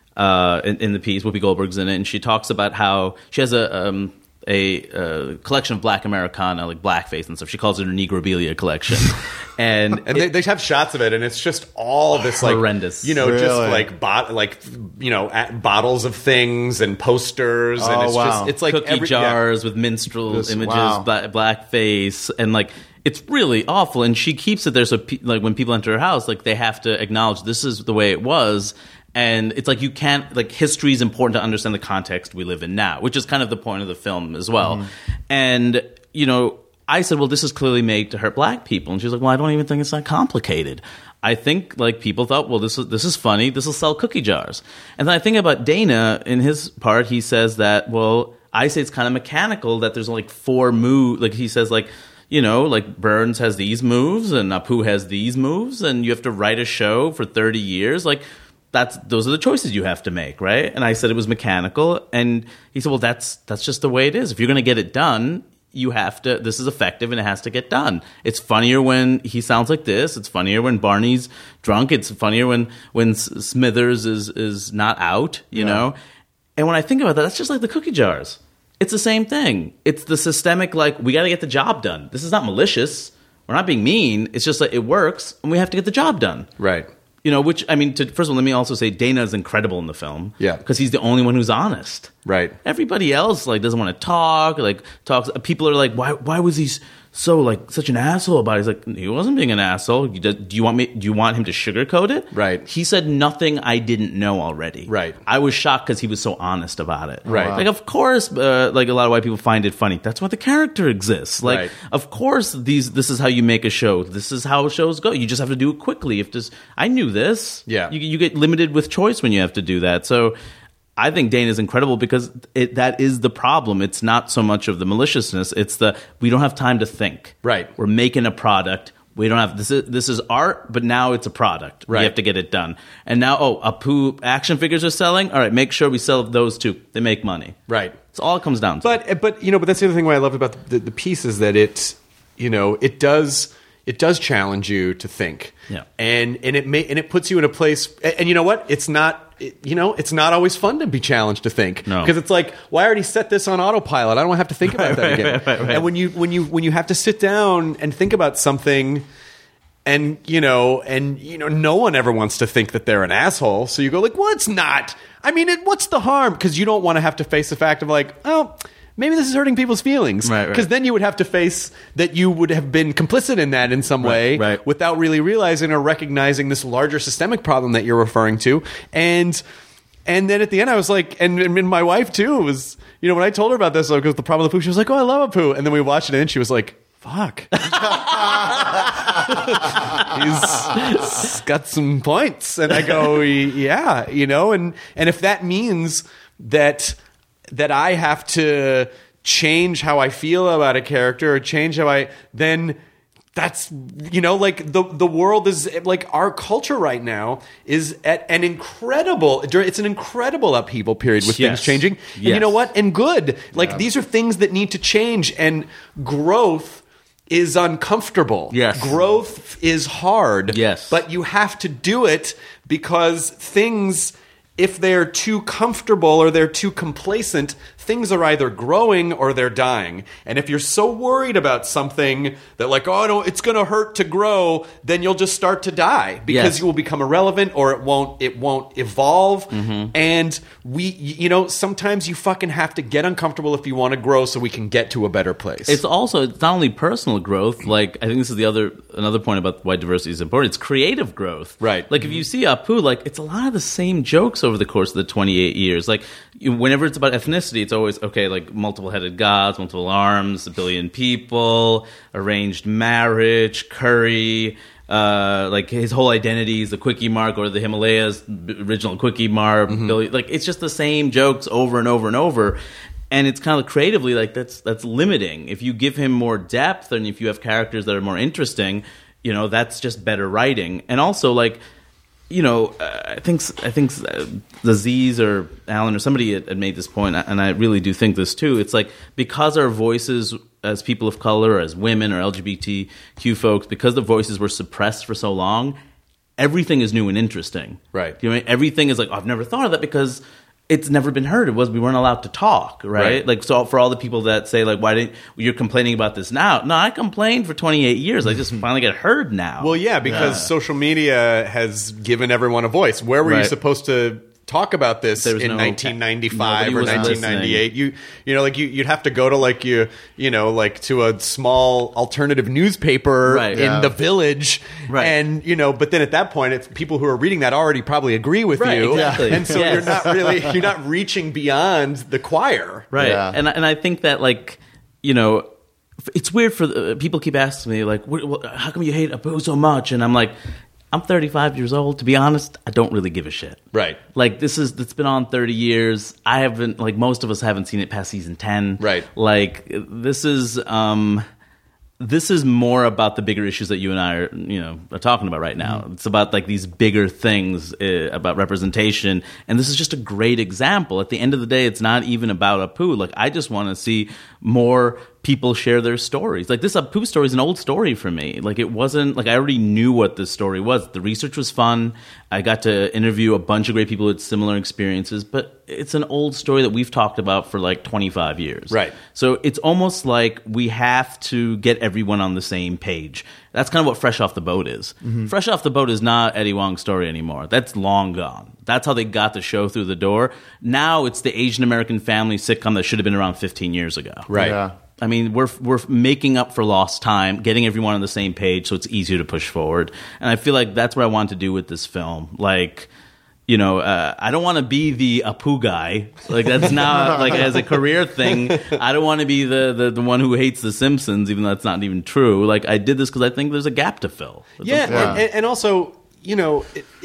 in the piece. Whoopi Goldberg's in it, and she talks about how she has a collection of Black Americana, like blackface and stuff. She calls it her Negrobilia collection. And they have shots of it, and it's just all this like horrendous, just like bottles of things and posters, and it's just it's like cookie jars with minstrel images, blackface, and like it's really awful. And she keeps it there so like when people enter her house, like they have to acknowledge this is the way it was. And it's like you can't, like, history is important to understand the context we live in now, which is kind of the point of the film as well. And, I said, well, this is clearly made to hurt black people. And she was like, well, I don't even think it's that complicated. I think, like, people thought, well, this is funny. This will sell cookie jars. And then I think about Dana. In his part, he says that, well, I say it's kind of mechanical, that there's, like, 4 moves. Like, he says, like, like Burns has these moves and Apu has these moves. And you have to write a show for 30 years. Like, those are the choices you have to make, right? And I said it was mechanical, and he said, well, that's just the way it is. If you're going to get it done, you have to. This is effective, and it has to get done. It's funnier when he sounds like this. It's funnier when Barney's drunk. It's funnier when Smithers is not out. You know. And when I think about that, that's just like the cookie jars. It's the same thing. It's the systemic, like, we got to get the job done. This is not malicious. We're not being mean. It's just like it works, and we have to get the job done. Right. Which, I mean, first of all, let me also say Dana is incredible in the film. Yeah. Because he's the only one who's honest. Right. Everybody else, like, doesn't want to talk, talks. People are like, why was he such an asshole about it. He's like, he wasn't being an asshole. Do you want him to sugarcoat it? Right. He said nothing I didn't know already. Right. I was shocked because he was so honest about it. Right. Like, of course, like a lot of white people find it funny. That's why the character exists. Like, right. Of course, this is how you make a show. This is how shows go. You just have to do it quickly. I knew this. Yeah. You get limited with choice when you have to do that. So I think Dane is incredible because that is the problem. It's not so much of the maliciousness. It's we don't have time to think. Right. We're making a product. We don't have this is art, but now it's a product. Right. We have to get it done. And now, Apu action figures are selling. All right, make sure we sell those too. They make money. Right. It's all it comes down to. But that's the other thing I loved about the piece is that it does challenge you to think. Yeah. And it puts you in a place. And you know what? It's not always fun to be challenged to think. No. Because it's like, well, I already set this on autopilot. I don't have to think about that again. Right. And when you have to sit down and think about something, and no one ever wants to think that they're an asshole. So you go like, well, it's not. I mean, what's the harm? Because you don't want to have to face the fact of like, oh, maybe this is hurting people's feelings. Right. Because then you would have to face that you would have been complicit in that in some way without really realizing or recognizing this larger systemic problem that you're referring to. And then at the end, I was like, and my wife too was, when I told her about this, because the problem with Apu, she was like, oh, I love Apu. And then we watched it and she was like, fuck. He's got some points. And I go, yeah, and if that means that I have to change how I feel about a character or change how then that's, like the world is like our culture right now is at an incredible upheaval period with things changing. And you know what? And good. Like these are things that need to change, and growth is uncomfortable. Yes. Growth is hard. Yes. But you have to do it because things, if they're too comfortable or they're too complacent, things are either growing or they're dying. And if you're so worried about something that like, oh, no, it's going to hurt to grow, then you'll just start to die because you will become irrelevant or it won't evolve. Mm-hmm. And sometimes you fucking have to get uncomfortable if you want to grow so we can get to a better place. It's not only personal growth. Like, I think this is another point about why diversity is important. It's creative growth. Right. Like, if you see Apu, like, it's a lot of the same jokes over the course of the 28 years. Like, whenever it's about ethnicity, it's always, okay, like multiple-headed gods, multiple arms, a billion people, arranged marriage, curry, like his whole identity is the Quickie Mart or the Himalayas, original Quickie Mart, mm-hmm. Like it's just the same jokes over and over and over. And it's kind of creatively like that's limiting. If you give him more depth and if you have characters that are more interesting, that's just better writing. And also like, I think the Z's or Alan or somebody had made this point, and I really do think this too. It's like because our voices as people of color, as women or LGBTQ folks, because the voices were suppressed for so long, everything is new and interesting. Right. Everything is like, oh, I've never thought of that because it's never been heard. We weren't allowed to talk, right? Like, so for all the people that say, like, you're complaining about this now? No, I complained for 28 years. I just finally get heard now. Well, yeah, because social media has given everyone a voice. Where were you supposed to talk about this in 1995 or 1998? You'd have to go to like to a small alternative newspaper in the village, and but then at that point, it's people who are reading that already probably agree with you, exactly. and so you're not reaching beyond the choir, right? Yeah. And I think that it's weird for people keep asking me like, how come you hate Apu so much? And I'm like, I'm 35 years old. To be honest, I don't really give a shit. Right. Like, it's been on 30 years. I haven't, like, most of us haven't seen it past season 10. Right. Like, this is more about the bigger issues that you and I are talking about right now. Mm-hmm. It's about, like, these bigger things about representation. And this is just a great example. At the end of the day, it's not even about Apu. Like, I just want to see more people share their stories. Like, this Apu story is an old story for me. Like, it wasn't like I already knew what this story was. The research was fun. I got to interview a bunch of great people with similar experiences, but it's an old story that we've talked about for like 25 years. Right. So it's almost like we have to get everyone on the same page. That's kind of what Fresh Off the Boat is. Mm-hmm. Fresh Off the Boat is not Eddie Wong's story anymore. That's long gone. That's how they got the show through the door. Now it's the Asian American family sitcom that should have been around 15 years ago. Right. Yeah. I mean, we're making up for lost time, getting everyone on the same page, so it's easier to push forward. And I feel like that's what I want to do with this film. Like, you know, I don't want to be the Apu guy. Like, that's not like as a career thing. I don't want to be the one who hates The Simpsons, even though that's not even true. Like, I did this because I think there's a gap to fill. And also, you know,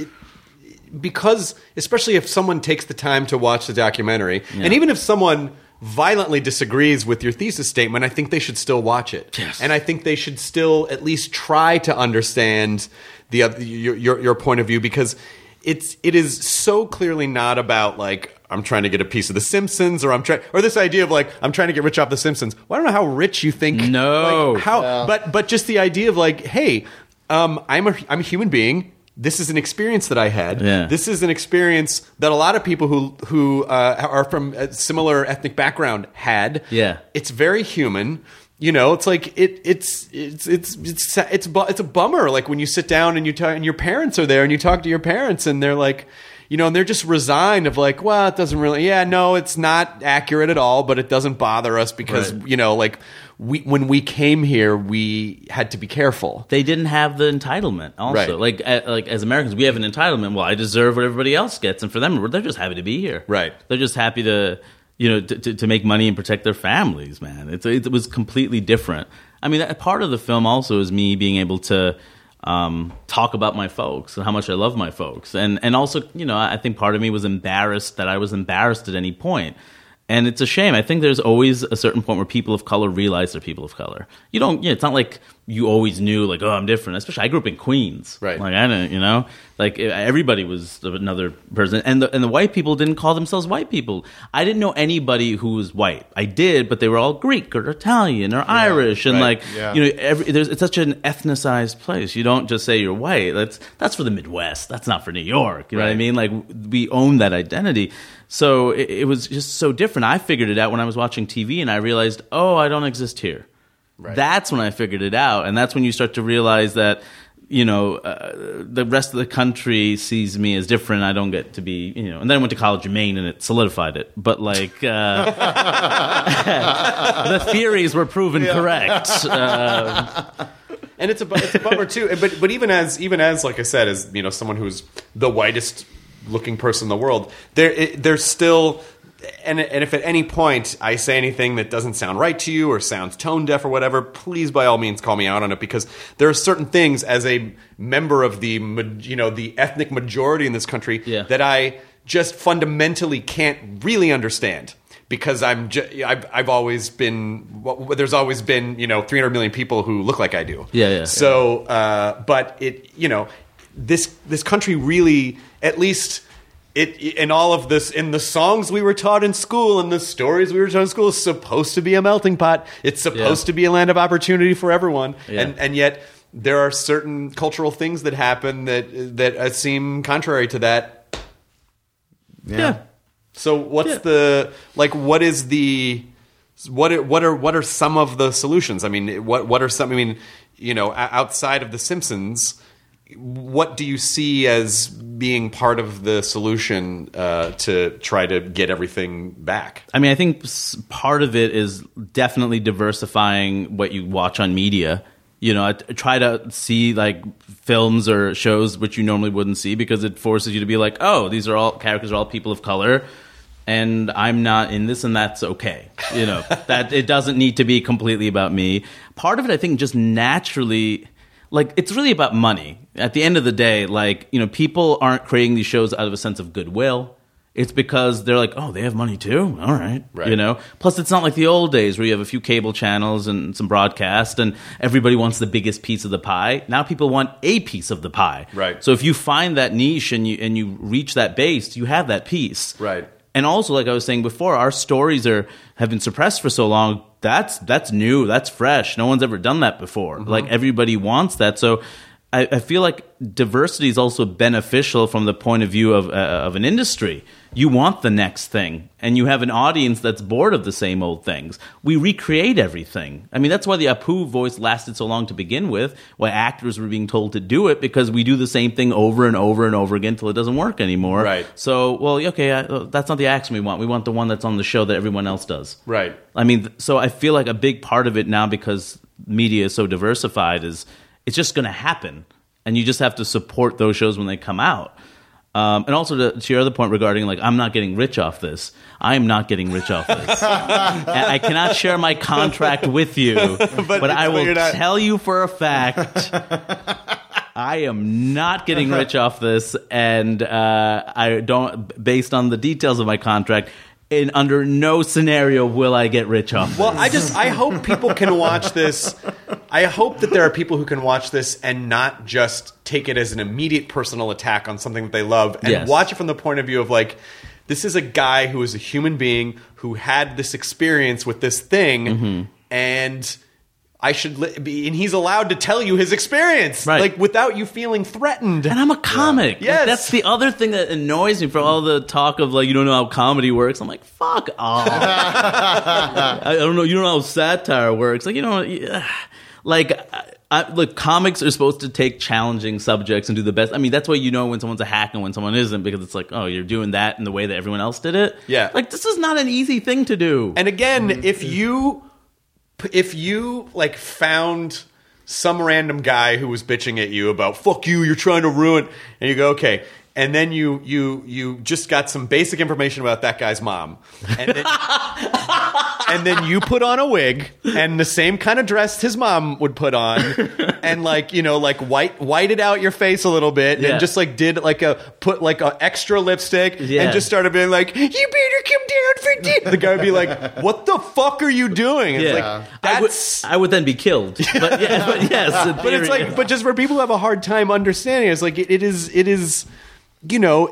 because especially if someone takes the time to watch the documentary, and even if someone violently disagrees with your thesis statement, I think they should still watch it. Yes. And I think they should still at least try to understand your point of view, because it is so clearly not about like, I'm trying to get a piece of The Simpsons, or this idea of like, I'm trying to get rich off The Simpsons. Well, I don't know how rich you think. No. Like, but just the idea of like, hey, I'm a human being. This is an experience that I had. Yeah. This is an experience that a lot of people who are from a similar ethnic background had. Yeah. It's very human. You know, it's like it's a bummer. Like when you sit down and and your parents are there and you talk to your parents and they're like, you know, and they're just resigned of like, well, it doesn't really. Yeah, no, it's not accurate at all, but it doesn't bother us because you know, like. When we came here, we had to be careful. They didn't have the entitlement. Also, like as Americans, we have an entitlement. Well, I deserve what everybody else gets, and for them, they're just happy to be here. Right? They're just happy to, you know, to make money and protect their families. Man, it was completely different. I mean, part of the film also is me being able to talk about my folks and how much I love my folks, and also, you know, I think part of me was embarrassed that I was embarrassed at any point. And it's a shame. I think there's always a certain point where people of color realize they're people of color. You don't. It's not like you always knew, like, oh, I'm different. Especially, I grew up in Queens. Right. Like, I didn't, you know, like everybody was another person, and the white people didn't call themselves white people. I didn't know anybody who was white. I did, but they were all Greek or Italian or Irish, and you know, it's such an ethnicized place. You don't just say you're white. That's for the Midwest. That's not for New York. You know what I mean? Like, we own that identity. So it was just so different. I figured it out when I was watching TV, and I realized, oh, I don't exist here. Right. That's when I figured it out, and that's when you start to realize that, you know, the rest of the country sees me as different. I don't get to be, you know. And then I went to college in Maine, and it solidified it. But like, the theories were proven correct. And it's a bummer too. But even as like I said, as you know, someone who's the whitest looking person in the world, there's still, and if at any point I say anything that doesn't sound right to you or sounds tone deaf or whatever, please by all means call me out on it, because there are certain things as a member of the ethnic majority in this country that I just fundamentally can't really understand. Because I've always been, there's always been, you know, 300 million people who look like I do. Yeah. So, but it, you know, this country really, at least in all of this, in the songs we were taught in school and the stories we were taught in school, is supposed to be a melting pot. It's supposed to be a land of opportunity for everyone. Yeah. And yet there are certain cultural things that happen that seem contrary to that. Yeah. So what's what are some of the solutions? I mean, what are some, I mean, you know, outside of The Simpsons, what do you see as being part of the solution to try to get everything back? I mean, I think part of it is definitely diversifying what you watch on media. You know, I try to see like films or shows which you normally wouldn't see, because it forces you to be like, oh, these are all characters, are all people of color, and I'm not in this, and that's okay. You know, that it doesn't need to be completely about me. Part of it, I think, just naturally, like, it's really about money. At the end of the day, like, you know, people aren't creating these shows out of a sense of goodwill. It's because they're like, oh, they have money too? All right. You know? Plus, it's not like the old days where you have a few cable channels and some broadcast and everybody wants the biggest piece of the pie. Now people want a piece of the pie. Right. So if you find that niche and you reach that base, you have that piece. Right. And also, like I was saying before, our stories have been suppressed for so long. That's new. That's fresh. No one's ever done that before. Mm-hmm. Like, everybody wants that. So I feel like diversity is also beneficial from the point of view of an industry. You want the next thing, and you have an audience that's bored of the same old things. We recreate everything. I mean, that's why the Apu voice lasted so long to begin with, why actors were being told to do it, because we do the same thing over and over and over again until it doesn't work anymore. Right. So, well, okay, that's not the accent we want. We want the one that's on the show that everyone else does. Right. I mean, so I feel like a big part of it now, because media is so diversified, is it's just going to happen. And you just have to support those shows when they come out. And also to your other point regarding, like, I'm not getting rich off this. I am not getting rich off this. I cannot share my contract with you, but I will tell you for a fact, I am not getting rich off this, and I don't, based on the details of my contract, under no scenario will I get rich off this. Well, I hope people can watch this. I hope that there are people who can watch this and not just take it as an immediate personal attack on something that they love, and watch it from the point of view of, like, this is a guy who is a human being who had this experience with this thing, and I should be, and he's allowed to tell you his experience, like, without you feeling threatened. And I'm a comic. Yes. Like, that's the other thing that annoys me for all the talk of, like, you don't know how comedy works. I'm like, fuck off. I don't know. You don't know how satire works. Like, you know, like, look, comics are supposed to take challenging subjects and do the best. I mean, that's why you know when someone's a hack and when someone isn't, because it's like, oh, you're doing that in the way that everyone else did it. Yeah. Like, this is not an easy thing to do. And again, if you like found some random guy who was bitching at you about, fuck you, you're trying to ruin, and you go, okay, and then you just got some basic information about that guy's mom, and then, and then you put on a wig and the same kind of dress his mom would put on, and, like, you know, like whited out your face a little bit, and just like did like put like a extra lipstick, and just started being like, you better come down for dinner. The guy would be like, what the fuck are you doing? It's like, that's I would then be killed. But yes, but it's like, but just for people who have a hard time understanding, it's like it is. You know,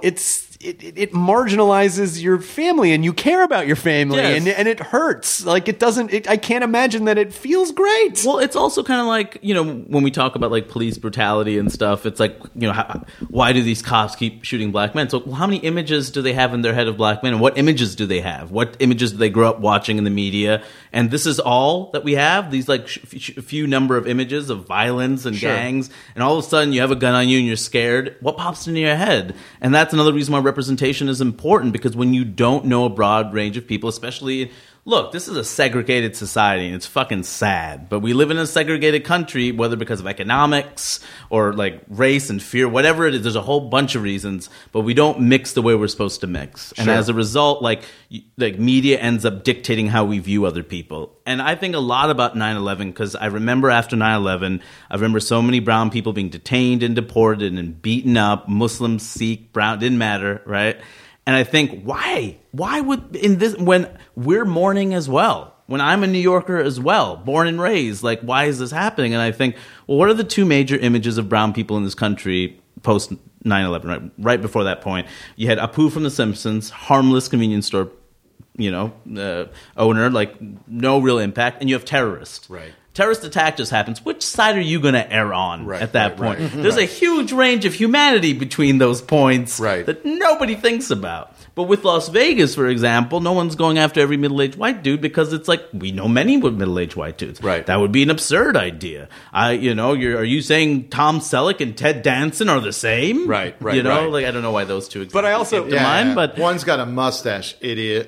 it marginalizes your family, and you care about your family, and it hurts. Like, it doesn't. I can't imagine that it feels great. Well, it's also kind of like, you know, when we talk about, like, police brutality and stuff, it's like, you know, why do these cops keep shooting black men? So, well, how many images do they have in their head of black men, and what images do they have? What images do they grow up watching in the media? And this is all that we have. These, like, few number of images of violence and gangs, and all of a sudden you have a gun on you and you're scared. What pops into your head? And that's another reason why representation is important, because when you don't know a broad range of people, especially, look, this is a segregated society, and it's fucking sad, but we live in a segregated country, whether because of economics or, like, race and fear, whatever it is. There's a whole bunch of reasons, but we don't mix the way we're supposed to mix. And as a result, like media ends up dictating how we view other people. And I think a lot about 9/11, because I remember after 9/11, I remember so many brown people being detained and deported and beaten up, Muslim, Sikh, brown, didn't matter, right? And I think, why would, in this, when we're mourning as well, when I'm a New Yorker as well, born and raised, like, why is this happening? And I think, well, what are the two major images of brown people in this country post 9/11, right before that point? You had Apu from The Simpsons, harmless convenience store, you know, owner, like, no real impact, and you have terrorist. Right. Terrorist attack just happens. Which side are you going to err on at that point? There's a huge range of humanity between those points that nobody thinks about. But with Las Vegas, for example, no one's going after every middle-aged white dude, because it's like, we know many middle-aged white dudes. Right. That would be an absurd idea. Are you saying Tom Selleck and Ted Danson are the same? Right. You know, like, I don't know why those two exist. But I also Yeah. But One's got a mustache, idiot.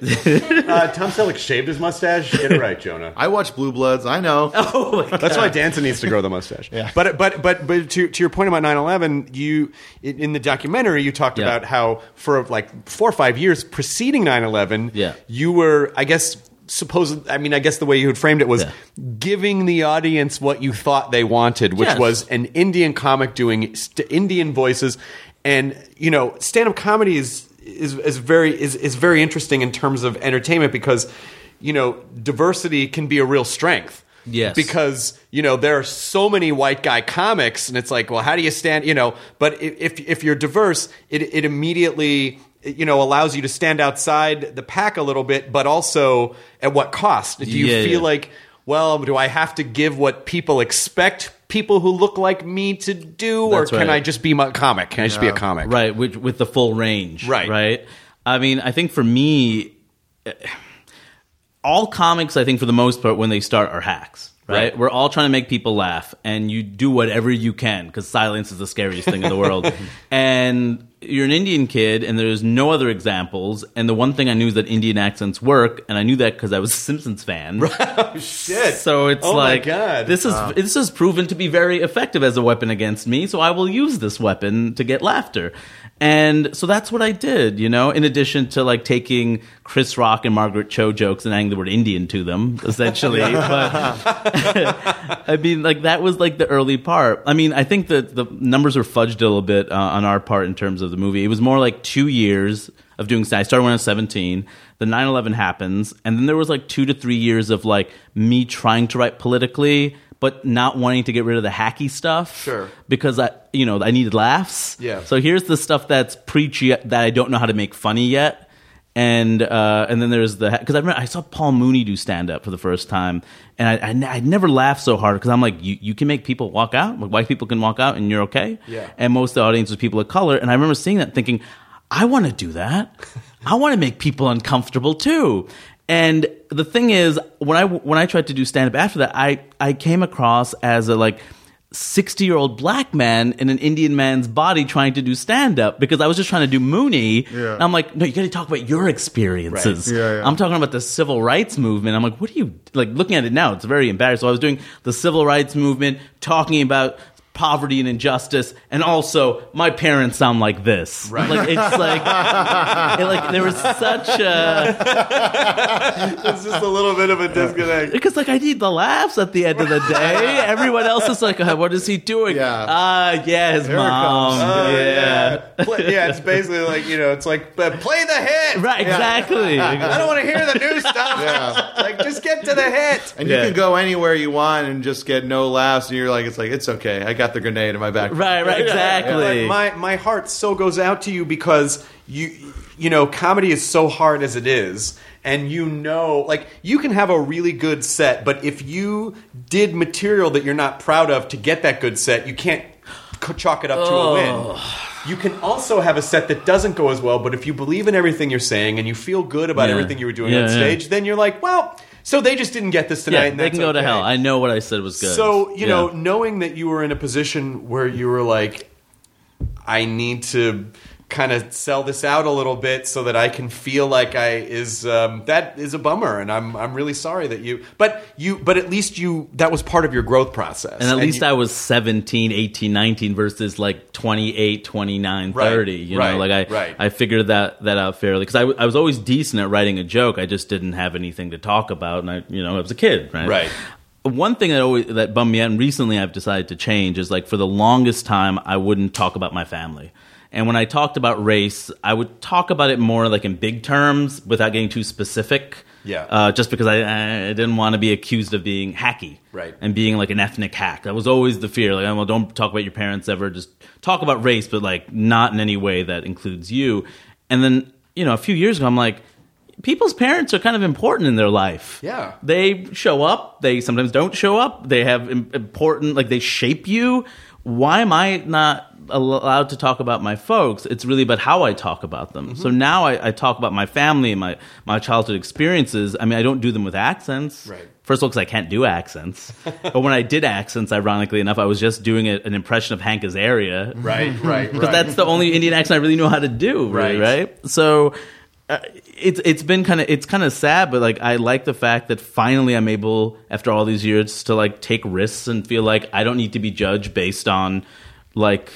Tom Selleck shaved his mustache. Get it right, Jonah. I watch Blue Bloods. I know. oh my God. That's why Danson needs to grow the mustache. But to your point about 9/11, you in the documentary you talked about how for like 4 or 5 years preceding 9/11, you were, I guess the way you had framed it was giving the audience what you thought they wanted, which was an Indian comic doing Indian voices, and, you know, stand-up comedy is very interesting in terms of entertainment, because, you know, diversity can be a real strength. Yes. Because, you know, there are so many white guy comics, and it's like, well, how do you stand, you know, but if you're diverse, it immediately, you know, allows you to stand outside the pack a little bit, but also at what cost? Do you feel like, well, do I have to give what people expect people who look like me to do, or can I just be my comic? Can I just be a comic? Right, with the full range. Right. I mean, I think for me, all comics, I think for the most part, when they start, are hacks. Right? We're all trying to make people laugh, and you do whatever you can because silence is the scariest thing in the world. And you're an Indian kid, and there's no other examples. And the one thing I knew is that Indian accents work, and I knew that because I was a Simpsons fan. Oh shit! So it's my God. this is proven to be very effective as a weapon against me. So I will use this weapon to get laughter. And so that's what I did, in addition to like taking Chris Rock and Margaret Cho jokes and adding the word Indian to them, essentially. But I mean, like that was like the early part. I mean, I think that the numbers were fudged a little bit on our part in terms of the movie. It was more like 2 years of doing stand. I started when I was 17. The 9/11 happens. And then there was like 2 to 3 years of like me trying to write politically, but not wanting to get rid of the hacky stuff. Sure. Because I needed laughs. Yeah. So here's the stuff that's preachy that I don't know how to make funny yet. And then there's because I remember I saw Paul Mooney do stand up for the first time, and I never laughed so hard because I'm like, you can make people walk out, like white people can walk out, and you're okay. Yeah. And most of the audience was people of color, and I remember seeing that, thinking, I want to do that. I want to make people uncomfortable too. And the thing is, when I tried to do stand up after that, I came across as a like 60-year-old black man in an Indian man's body trying to do stand-up because I was just trying to do Mooney. Yeah. And I'm like, no, you got to talk about your experiences. Right. Yeah. I'm talking about the civil rights movement. I'm like, what are you, like, looking at it now, it's very embarrassing. So I was doing the civil rights movement, talking about poverty and injustice, and also my parents sound like this. Right. Like it's like there was such a It's just a little bit of a disconnect. because like I need the laughs at the end of the day. Everyone else is like, what is he doing? Yeah. His Here it mom. comes. Yeah, it's basically like, it's like, play the hit. Right, exactly. I don't want to hear the new stuff. Yeah. Like, just get to the hit. And you can go anywhere you want and just get no laughs, and you're like, it's okay. I got the grenade in my back. Right, exactly. Like my heart so goes out to you because comedy is so hard as it is, and like you can have a really good set, but if you did material that you're not proud of to get that good set, you can't chalk it up to a win. You can also have a set that doesn't go as well, but if you believe in everything you're saying and you feel good about everything you were doing on stage, then you're like, well, so they just didn't get this tonight. Yeah, and they that's can go to okay. hell. I know what I said was good. So, knowing that you were in a position where you were like, I need to kind of sell this out a little bit so that I can feel like that is a bummer, and I'm really sorry that but at least that was part of your growth process. And at least I was 17, 18, 19 versus like 28, 29, 30. I figured that out fairly because I was always decent at writing a joke. I just didn't have anything to talk about, and I was a kid, right? Right. One thing that bummed me out, and recently I've decided to change, is like for the longest time I wouldn't talk about my family. And when I talked about race, I would talk about it more like in big terms without getting too specific. Yeah. Just because I didn't want to be accused of being hacky. Right. And being like an ethnic hack. That was always the fear. Like, well, don't talk about your parents ever. Just talk about race, but like not in any way that includes you. And then, a few years ago, I'm like, people's parents are kind of important in their life. Yeah. They show up. They sometimes don't show up. They have important, like they shape you. Why am I not allowed to talk about my folks? It's really about how I talk about them. Mm-hmm. So now I talk about my family and my childhood experiences. I mean, I don't do them with accents. Right. First of all, because I can't do accents. But when I did accents, ironically enough, I was just doing an impression of Hank Azaria. Right. Because that's the only Indian accent I really know how to do. Right? So it's kind of sad, but like I like the fact that finally I'm able, after all these years, to like take risks and feel like I don't need to be judged based on like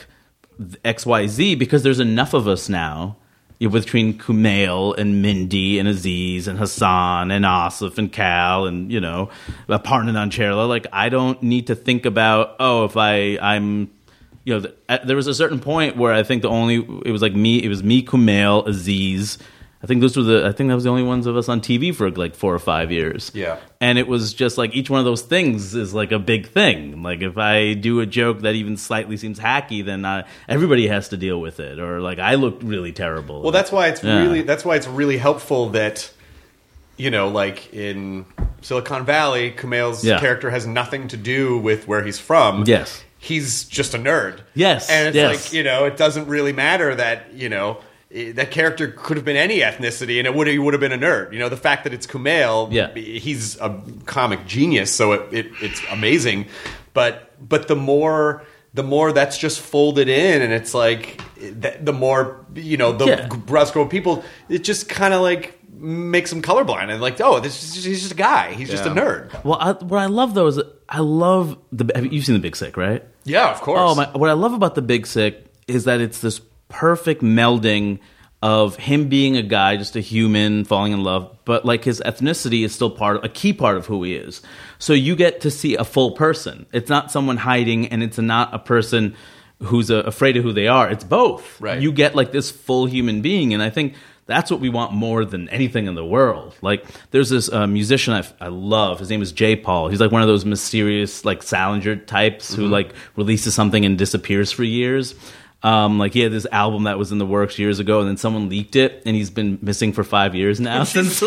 XYZ, because there's enough of us now, between Kumail and Mindy and Aziz and Hassan and Asif and Cal and Parnan Cherla. Like I don't need to think about if I'm. There was a certain point where I think it was me, Kumail, Aziz. I think that was the only ones of us on TV for like 4 or 5 years. Yeah. And it was just like each one of those things is like a big thing. Like if I do a joke that even slightly seems hacky, then everybody has to deal with it. Or like I looked really terrible. Well, that's why it's really helpful that, like in Silicon Valley. Kumail's Yeah. character has nothing to do with where he's from. Yes. He's just a nerd. Yes. And it's Yes. like, it doesn't really matter that, that character could have been any ethnicity and he would have been a nerd. The fact that it's Kumail, he's a comic genius, so it's amazing. But the more that's just folded in, and it's like the more Roscoe people, it just kind of like makes them colorblind and like, he's just a guy, he's just a nerd. Well, what I love though is I love you've seen The Big Sick, right? Yeah, of course. What I love about The Big Sick is that it's this perfect melding of him being a guy, just a human falling in love, but like his ethnicity is still a key part of who he is. So you get to see a full person. It's not someone hiding, and it's not a person who's afraid of who they are. It's both. Right. You get like this full human being, and I think that's what we want more than anything in the world. Like, there's this musician I love. His name is J. Paul. He's like one of those mysterious, like Salinger types who like releases something and disappears for years. Like he had this album that was in the works years ago, and then someone leaked it, and he's been missing for 5 years now since.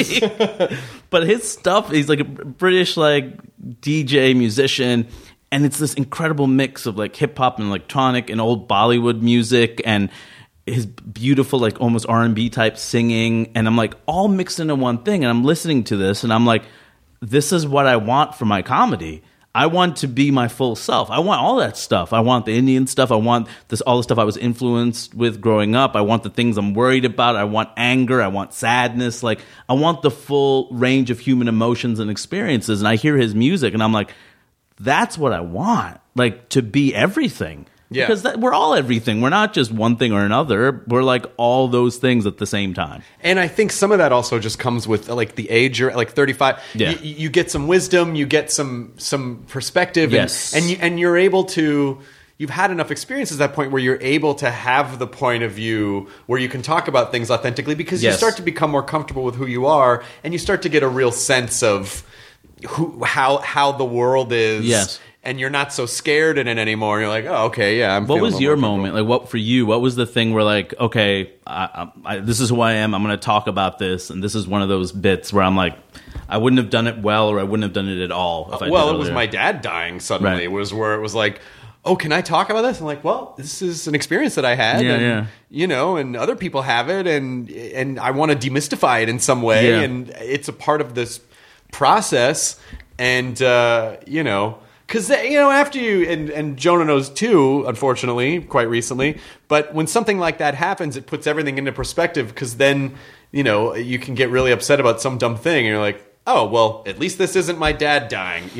But his stuff, he's like a British like DJ musician, and it's this incredible mix of like hip hop and electronic and old Bollywood music and his beautiful like almost R&B type singing, and I'm like all mixed into one thing, and I'm listening to this and I'm like, this is what I want for my comedy. I want to be my full self. I want all that stuff. I want the Indian stuff. I want all the stuff I was influenced with growing up. I want the things I'm worried about. I want anger. I want sadness. Like, I want the full range of human emotions and experiences. And I hear his music and I'm like, that's what I want. Like, to be everything. Yeah. Because we're all everything. We're not just one thing or another. We're like all those things at the same time. And I think some of that also just comes with like the age. You're like 35. Yeah. You get some wisdom. You get some perspective. Yes. And you're able to. You've had enough experiences at that point where you're able to have the point of view where you can talk about things authentically, because you start to become more comfortable with who you are, and you start to get a real sense of how the world is. Yes. And you're not so scared in it anymore. You're like, oh, okay, yeah. What was your moment? Like, what for you? What was the thing where, like, okay, this is who I am. I'm going to talk about this, and this is one of those bits where I'm like, I wouldn't have done it well, or I wouldn't have done it at all. If I did it was my dad dying suddenly. Right. It was where it was like, oh, can I talk about this? I'm like, well, this is an experience that I had, and other people have it, and I want to demystify it in some way, and it's a part of this process, and because, after you, and Jonah knows too, unfortunately, quite recently, but when something like that happens, it puts everything into perspective, because then, you can get really upset about some dumb thing, and you're like, oh, well, at least this isn't my dad dying,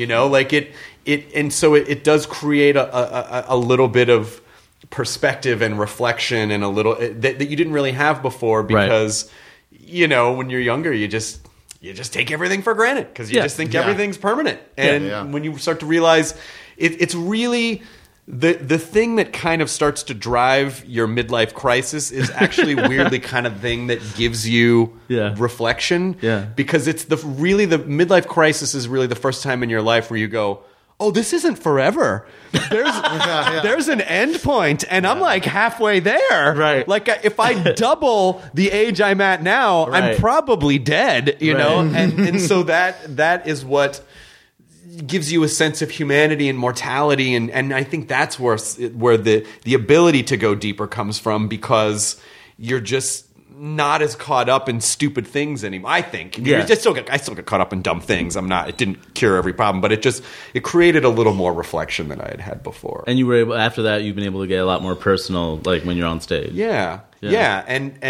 and so it does create a little bit of perspective and reflection, and a little, that you didn't really have before, because, when you're younger, you just take everything for granted, because you just think everything's permanent. And when you start to realize it's really the thing that kind of starts to drive your midlife crisis is actually weirdly kind of thing that gives you reflection. Yeah. Because it's the midlife crisis is really the first time in your life where you go, oh, this isn't forever. There's an end point, and I'm like halfway there. Right. Like, if I double the age I'm at now, I'm probably dead, know? And so that is what gives you a sense of humanity and mortality, and I think that's where the ability to go deeper comes from, because you're just not as caught up in stupid things anymore. I think. I still get caught up in dumb things. It didn't cure every problem, but it created a little more reflection than I had before. And you were able, after that, you've been able to get a lot more personal, like when you're on stage. Yeah. And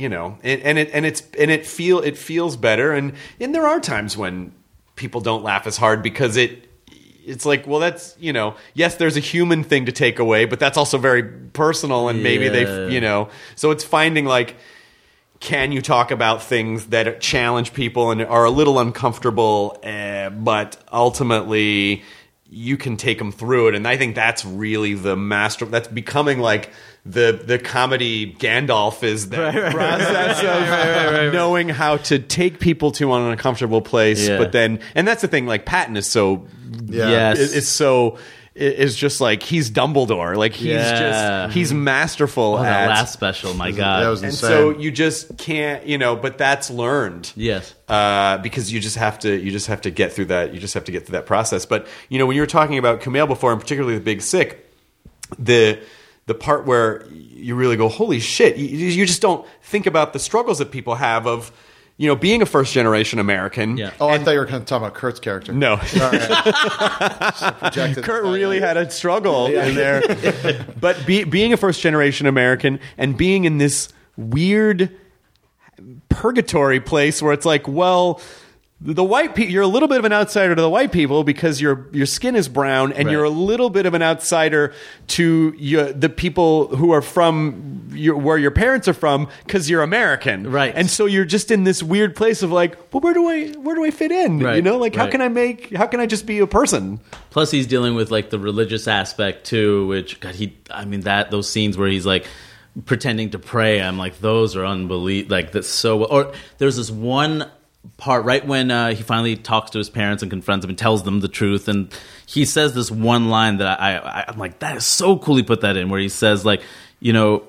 it feels better, and there are times when people don't laugh as hard, because it's like, well, that's, yes, there's a human thing to take away, but that's also very personal, and maybe so it's finding, like, can you talk about things that challenge people and are a little uncomfortable, but ultimately you can take them through it? And I think that's really that's becoming like the comedy Gandalf is that process of knowing how to take people to an uncomfortable place, but then, and that's the thing, like Patton is so, is just like he's Dumbledore. Like he's masterful at that last special. My God, that was insane. And so you just can't, but that's learned. Yes, because you just have to get through that. You just have to get through that process. But when you were talking about Kumail before, and particularly the Big Sick, the part where you really go, holy shit! You just don't think about the struggles that people have of. Being a first-generation American. Yeah. Oh, I thought you were talking about Kurt's character. No. Right. Kurt really had a struggle in there. But being a first-generation American and being in this weird purgatory place where it's like, well, the white people, you're a little bit of an outsider to the white people because your skin is brown, and you're a little bit of an outsider to the people who are from where your parents are from because you're American, right? And so you're just in this weird place of like, well, where do I fit in? Right. How can I just be a person? Plus, he's dealing with like the religious aspect too, which those scenes where he's like pretending to pray, I'm like, those are unbelievable. Like that's so. Or there's this one part right when he finally talks to his parents and confronts them and tells them the truth, and he says this one line that I'm like, that is so cool. He put that in where he says like, how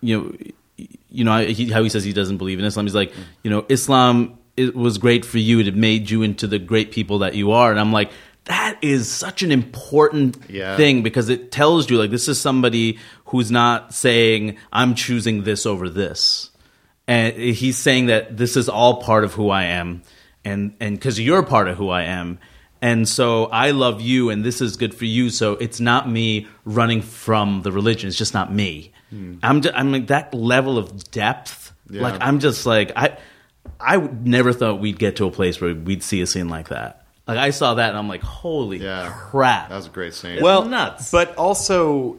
he says he doesn't believe in Islam. He's like, Islam, it was great for you. It made you into the great people that you are. And I'm like, that is such an important thing because it tells you like this is somebody who's not saying I'm choosing this over this. And he's saying that this is all part of who I am, and because you're part of who I am, and so I love you, and this is good for you. So it's not me running from the religion; it's just not me. I'm like that level of depth. Yeah. Like I'm just like I never thought we'd get to a place where we'd see a scene like that. Like I saw that, and I'm like, holy crap! That was a great scene. Well, nuts. But also,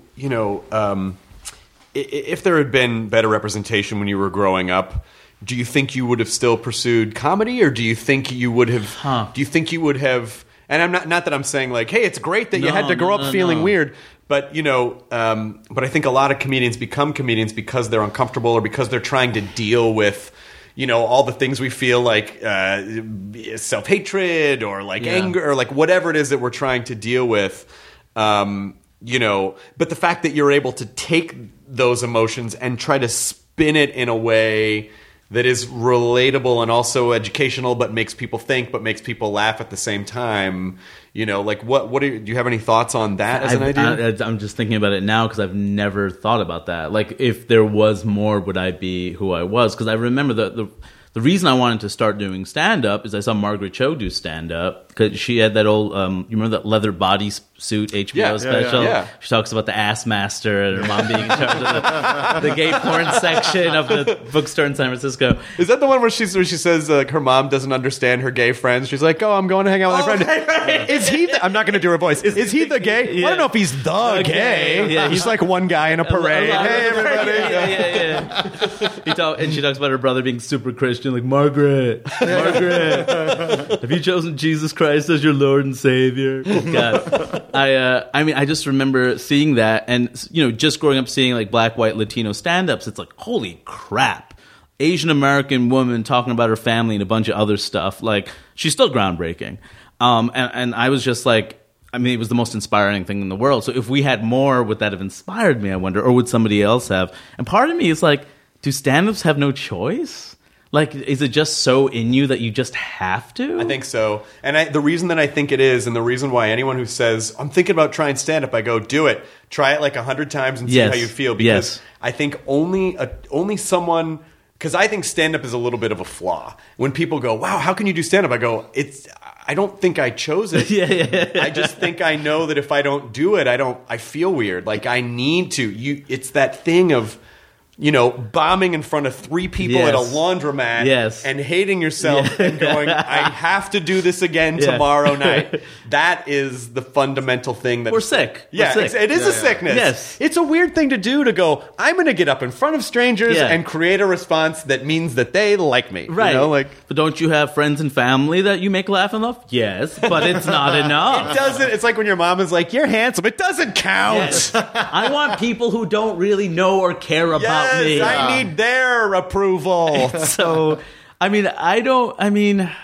if there had been better representation when you were growing up, do you think you would have still pursued comedy, or do you think you would have? Do you think you would have? And I'm not that I'm saying like, hey, it's great that you had to grow up feeling weird, but but I think a lot of comedians become comedians because they're uncomfortable or because they're trying to deal with. All the things we feel like self-hatred or like anger or like whatever it is that we're trying to deal with. But the fact that you're able to take those emotions and try to spin it in a way that is relatable and also educational, but makes people think, but makes people laugh at the same time. What do you have any thoughts on that as an idea? I'm just thinking about it now because I've never thought about that. Like, if there was more, would I be who I was? Because I remember the reason I wanted to start doing stand-up is I saw Margaret Cho do stand-up because she had that old, you remember that leather bodysuit HBO special? Yeah. She talks about the ass master and her mom being in charge of the gay porn section of the bookstore in San Francisco. Is that the one where she says her mom doesn't understand her gay friends? She's like, oh, I'm going to hang out with my friend. Right. Is he I'm not going to do her voice. Is he the gay? Yeah. I don't know if he's the gay. Yeah, he's like one guy in a parade. Hey, everybody. Yeah. And she talks about her brother being super Christian. Like, Margaret, have you chosen Jesus Christ as your Lord and Savior? God, I just remember seeing that, and just growing up seeing like black, white, Latino stand-ups. It's like, holy crap, Asian American woman talking about her family and a bunch of other stuff. Like, she's still groundbreaking, and I was just like. It was the most inspiring thing in the world. So if we had more, would that have inspired me, I wonder? Or would somebody else have? And part of me is like, do stand-ups have no choice? Like, is it just so in you that you just have to? I think so. And the reason that I think it is, and the reason why anyone who says, I'm thinking about trying stand-up, I go, do it. Try it like 100 times and see how you feel. Because I think only someone... Because I think stand-up is a little bit of a flaw. When people go, wow, how can you do stand-up? I go, I don't think I chose it. I just think I know that if I don't do it, I feel weird. Like, I need to. It's that thing of... bombing in front of 3 people at a laundromat and hating yourself and going, I have to do this again tomorrow night. That is the fundamental thing. That we're sick. Yeah, we're sick. It is a sickness. Yes. It's a weird thing to do, to go, I'm going to get up in front of strangers and create a response that means that they like me. Right. But don't you have friends and family that you make laugh and love? Yes, but it's not enough. It doesn't. It's like when your mom is like, you're handsome. It doesn't count. Yes. I want people who don't really know or care about me. I need their approval. So,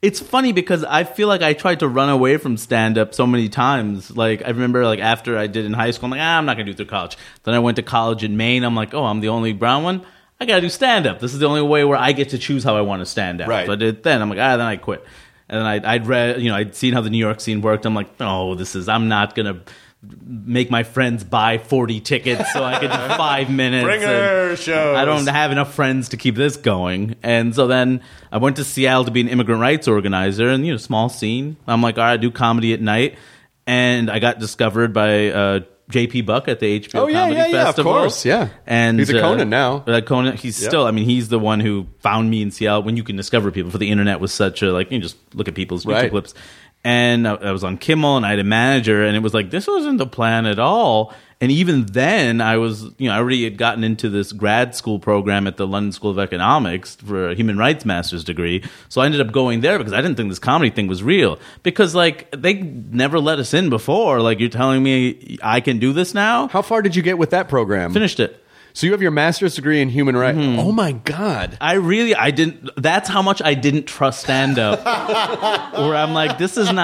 It's funny because I feel like I tried to run away from stand-up so many times. Like, I remember, like, after I did in high school, I'm like, I'm not going to do it through college. Then I went to college in Maine. I'm like, oh, I'm the only brown one? I got to do stand-up. This is the only way where I get to choose how I want to stand up. Right. So I did it then. I'm like, then I quit. And then I'd read, I'd seen how the New York scene worked. I'm like, I'm not going to make my friends buy 40 tickets so I could do 5 minutes. Bringer shows. I don't have enough friends to keep this going. And so then I went to Seattle to be an immigrant rights organizer, and small scene. I'm like, all right, I do comedy at night. And I got discovered by J.P. Buck at the HBO Comedy Festival. Yeah, of course, yeah. And he's a Conan now. Conan, he's still, he's the one who found me in Seattle when you can discover people. For the internet was such a, you just look at people's YouTube clips. And I was on Kimmel, and I had a manager, and it was like, this wasn't the plan at all. And even then, I was, I already had gotten into this grad school program at the London School of Economics for a human rights master's degree. So I ended up going there because I didn't think this comedy thing was real. Because, they never let us in before. You're telling me I can do this now? How far did you get with that program? Finished it. So you have your master's degree in human rights. Mm-hmm. Oh my God. I didn't, that's how much I didn't trust stand-up. Where I'm like, this isn't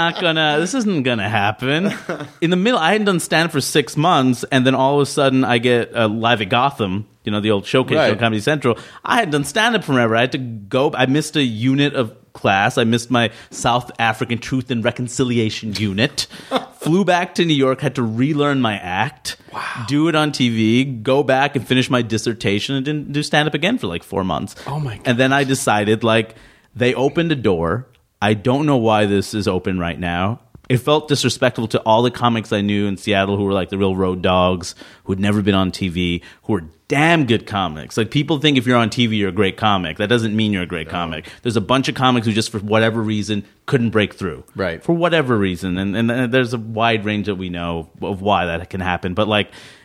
gonna happen. In the middle, I hadn't done stand-up for 6 months, and then all of a sudden I get Live at Gotham, the old showcase show, Comedy Central. I had done stand-up forever. I had to go, I missed a unit of class. I missed my South African Truth and Reconciliation unit. Flew back to New York, had to relearn my act, do it on TV, go back and finish my dissertation, and didn't do stand-up again for 4 months. Oh my God. And then I decided, they opened a door. I don't know why this is open right now. It felt disrespectful to all the comics I knew in Seattle who were the real road dogs, who had never been on TV, who were damn good comics. People think if you're on TV, you're a great comic. That doesn't mean you're a great comic. There's a bunch of comics who just, for whatever reason, couldn't break through. Right. For whatever reason. And there's a wide range that we know of why that can happen. But,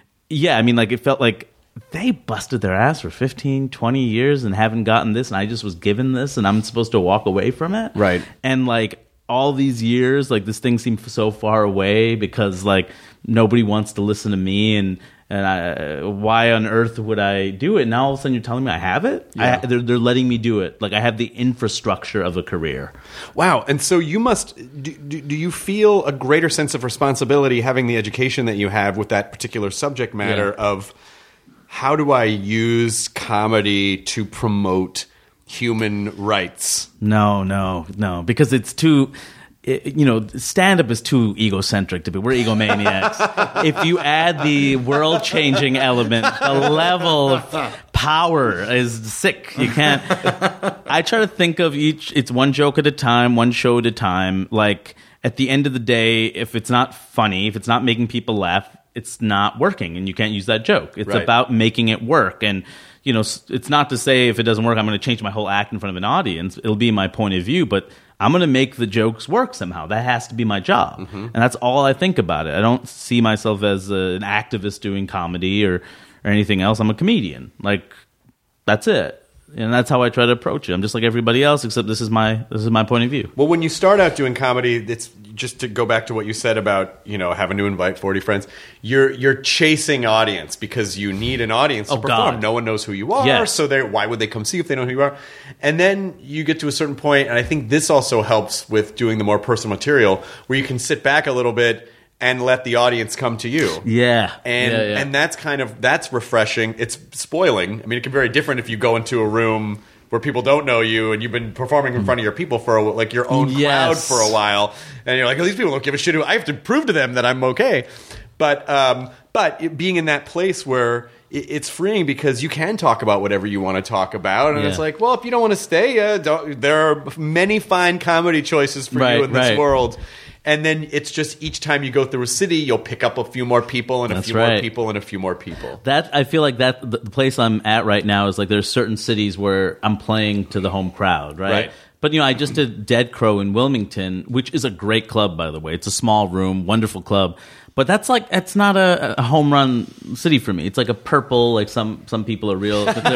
it felt like they busted their ass for 15, 20 years and haven't gotten this, and I just was given this, and I'm supposed to walk away from it? Right. And, all these years, this thing seemed so far away because, nobody wants to listen to me, and why on earth would I do it? Now all of a sudden you're telling me I have it? Yeah. They're letting me do it. I have the infrastructure of a career. Wow. And so you must, do you feel a greater sense of responsibility having the education that you have with that particular subject matter of how do I use comedy to promote human rights? No, because it's too, stand-up is too egocentric to be. We're egomaniacs. If you add the world-changing element, the level of power is sick. You can't. I try to think of it's one joke at a time, one show at a time. At the end of the day, if it's not funny, if it's not making people laugh, it's not working, and you can't use that joke. It's about making it work. And it's not to say if it doesn't work, I'm going to change my whole act in front of an audience. It'll be my point of view, but I'm going to make the jokes work somehow. That has to be my job. Mm-hmm. And that's all I think about it. I don't see myself as an activist doing comedy or anything else. I'm a comedian. That's it. And that's how I try to approach it. I'm just like everybody else, except this is my point of view. Well, when you start out doing comedy, it's just to go back to what you said about having to invite 40 friends. You're chasing audience because you need an audience to perform. God. No one knows who you are, so why would they come see you if they know who you are? And then you get to a certain point, and I think this also helps with doing the more personal material, where you can sit back a little bit and let the audience come to you. Yeah. And that's refreshing. It's spoiling. I mean, it can be very different if you go into a room where people don't know you and you've been performing in front of your people for your own crowd for a while, and you're like, these people don't give a shit. I have to prove to them that I'm okay. But being in that place where it's freeing because you can talk about whatever you want to talk about, and it's like, well, if you don't want to stay, there are many fine comedy choices for you in this world. And then it's just each time you go through a city, you'll pick up a few more people and a few more people and a few more people. That I feel like that the place I'm at right now is there's certain cities where I'm playing to the home crowd, right? But I just did Dead Crow in Wilmington, which is a great club, by the way. It's a small room, wonderful club. But it's not a home run city for me. It's like a purple. Some people are real. It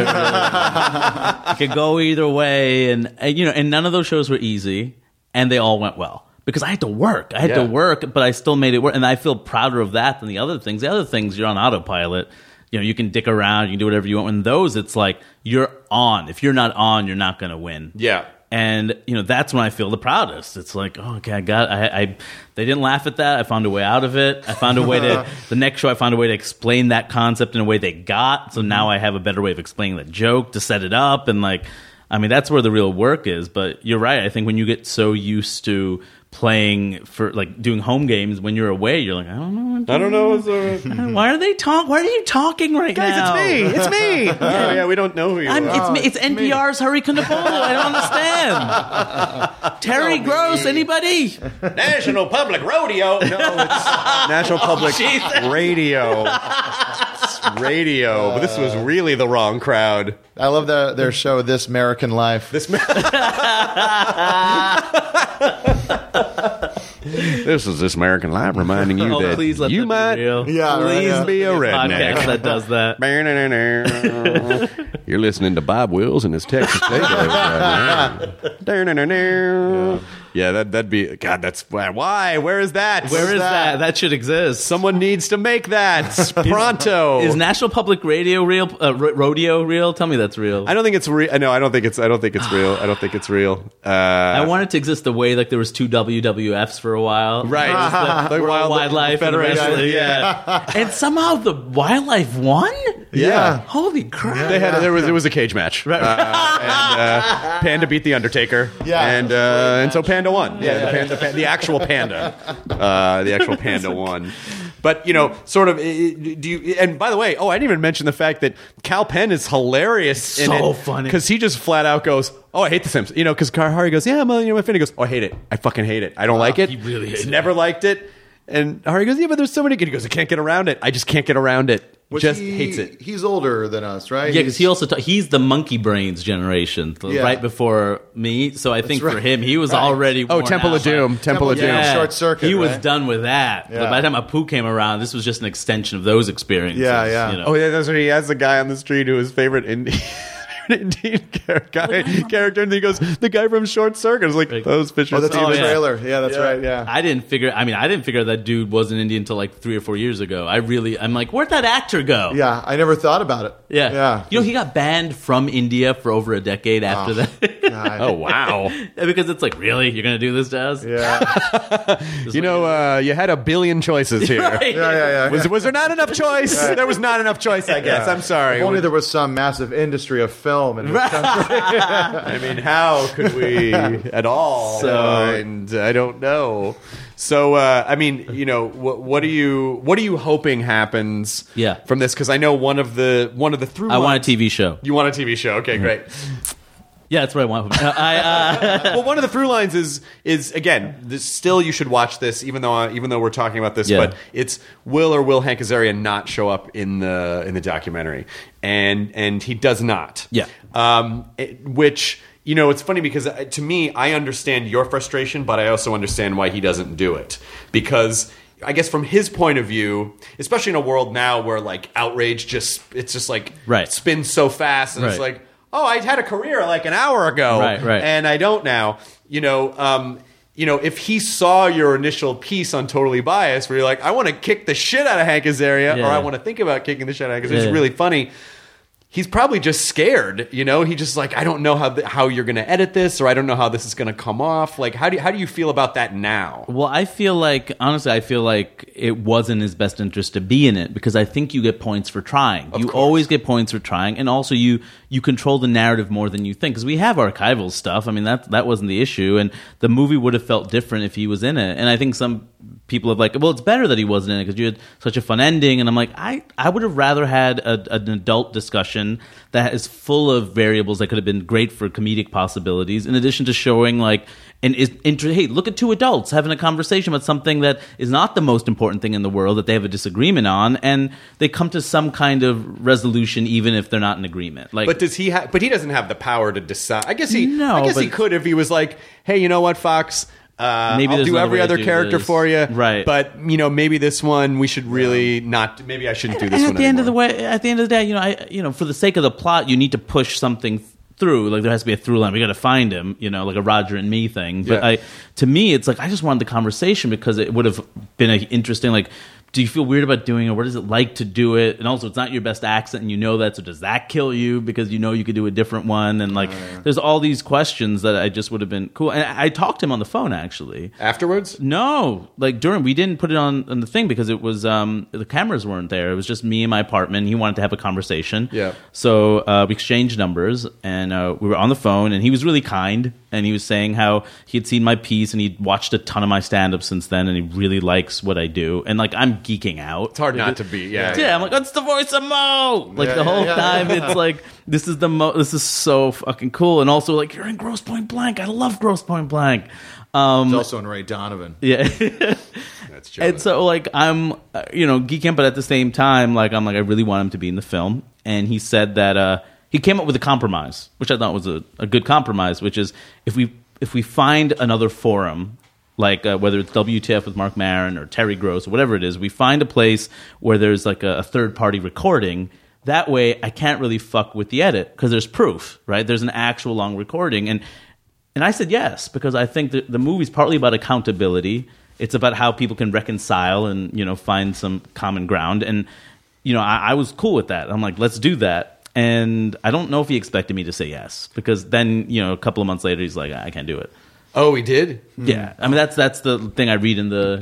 could go either way, and none of those shows were easy, and they all went well. Because I had to work. But I still made it work. And I feel prouder of that than the other things. The other things, you're on autopilot. You can dick around. You can do whatever you want. In those, it's you're on. If you're not on, you're not going to win. Yeah. And that's when I feel the proudest. It's like, oh, okay, they didn't laugh at that. I found a way out of it. I found a way to the next show. I found a way to explain that concept in a way they got. So now I have a better way of explaining the joke to set it up, and that's where the real work is. But you're right. I think when you get so used to playing for doing home games when you're away, you're like, I don't know. Why are they talking? Why are you talking right now? Guys, it's me. Yeah, we don't know who you are. It's NPR's Hari Kondabolu. I don't understand. Terry Gross, anybody? National Public Rodeo. No, it's National Public Radio. It's radio, but this was really the wrong crowd. I love their show, This American Life. This is This American Life, reminding you that please let you might be real. Please be a redneck that does that. You're listening to Bob Wills and his Texas Takeover. Yeah, that'd be... God, that's... Why? Where is that? Where is that? That should exist. Someone needs to make that. Pronto. Is National Public Radio real? Rodeo real? Tell me that's real. I don't think it's real. No, I don't think it's real. I don't think it's real. I want it to exist the way there was 2 WWFs for a while. Right. The World Wildlife Federation. Yeah. And somehow the wildlife won? Yeah. Holy crap. There was a cage match. Right. And Panda beat the Undertaker. Yeah. And so Panda won. The actual Panda. The actual Panda won. But, sort of, do you... And by the way, I didn't even mention the fact that Kal Penn is hilarious. So funny. Because he just flat out goes, I hate The Simpsons. Because Hari goes, yeah, my friend. He goes, I hate it. I fucking hate it. I don't like it. He really hates it. Never liked it. And Hari goes, yeah, but there's so many... He goes, I can't get around it. I just can't get around it. Hates it. He's older than us, right? Yeah, because he also he's the monkey brains generation, right before me. So I think for him, he was already Temple of Doom. Temple of Doom. Short Circuit. He was done with that. Yeah. By the time Apu came around, this was just an extension of those experiences. Yeah. That's what he has. The guy on the street who his favorite Indian character, and he goes, the guy from Short Circuit. I was like, those Fisher. That's in the trailer. Yeah, that's right. Yeah, I didn't figure that dude was an Indian until 3 or 4 years ago. I'm like, where'd that actor go? Yeah, I never thought about it. Yeah. He got banned from India for over a decade after that. Oh wow! Because it's really, you're gonna do this to us? Yeah. You had a billion choices here. Right. Yeah. Was there not enough choice? There was not enough choice, I guess. I'm sorry. If only there was some massive industry of film in this country. I mean, how could we at all? And I don't know. So, what are you hoping happens from this? Because I know one of the through lines... I want a TV show. You want a TV show? Okay, great. Yeah, that's what I want. Well, one of the through lines is again, still you should watch this, even though we're talking about this. But it's will Hank Azaria not show up in the documentary, and he does not. Yeah. Which it's funny because to me, I understand your frustration, but I also understand why he doesn't do it, because I guess from his point of view, especially in a world now where outrage spins so fast, and it's like, oh, I had a career an hour ago, right. And I don't now. If he saw your initial piece on Totally Biased, where you're like, I want to kick the shit out of Hank Azaria, or I want to think about kicking the shit out of Hank Azaria, it's really funny. He's probably just scared, He just I don't know how you're going to edit this, or I don't know how this is going to come off. How do you feel about that now? Well, I feel like it wasn't his best interest to be in it, because I think you get points for trying. You always get points for trying, and also you control the narrative more than you think, because we have archival stuff. I mean, that wasn't the issue, and the movie would have felt different if he was in it. And I think some people have it's better that he wasn't in it because you had such a fun ending. And I'm like, I would have rather had an adult discussion that is full of variables that could have been great for comedic possibilities, in addition to showing hey, look at two adults having a conversation about something that is not the most important thing in the world, that they have a disagreement on, and they come to some kind of resolution even if they're not in agreement. But does he? But he doesn't have the power to decide. I guess he could if he was like, hey, you know what, Fox? Maybe I'll do every other character for you, right? But maybe this one we should really not. Maybe I shouldn't do this one. At the end of the day, for the sake of the plot, you need to push something through. There has to be a through line. We got to find him, like a Roger and me thing. But to me, it's I just wanted the conversation, because it would have been interesting. do you feel weird about doing it? What is it like to do it? And also, it's not your best accent, and you know that. So does that kill you because you know you could do a different one? And like, there's all these questions that I just would have been cool. And I talked to him on the phone actually. Afterwards? No, like we didn't put it on the thing because it was the cameras weren't there. It was just me in my apartment. He wanted to have a conversation. Yeah. So we exchanged numbers, and we were on the phone. And he was really kind, and he was saying how he had seen my piece and he'd watched a ton of my stand-up since then, and he really likes what I do. And like, I'm geeking out. It's hard not to be. Yeah. I'm like, that's the voice of Mo. Like the whole time, it's like this is this is so fucking cool. And also, like, you're in Grosse Pointe Blank. I love Grosse Pointe Blank. It's also in Ray Donovan. Yeah. That's true. And so, like, I'm geeking out, but at the same time, like, I'm like, I really want him to be in the film. And he said that he came up with a compromise, which I thought was a good compromise, which is if we find another forum, like whether it's WTF with Marc Maron or Terry Gross or whatever it is, we find a place where there's like a third-party recording. That way, I can't really fuck with the edit because there's proof, right? There's an actual long recording. And I said yes, because I think that the movie's partly about accountability. It's about how people can reconcile and, find some common ground. And, I was cool with that. I'm like, let's do that. And I don't know if he expected me to say yes, because then, a couple of months later, he's like, I can't do it. Oh, he did? Yeah. I mean, that's the thing I read in the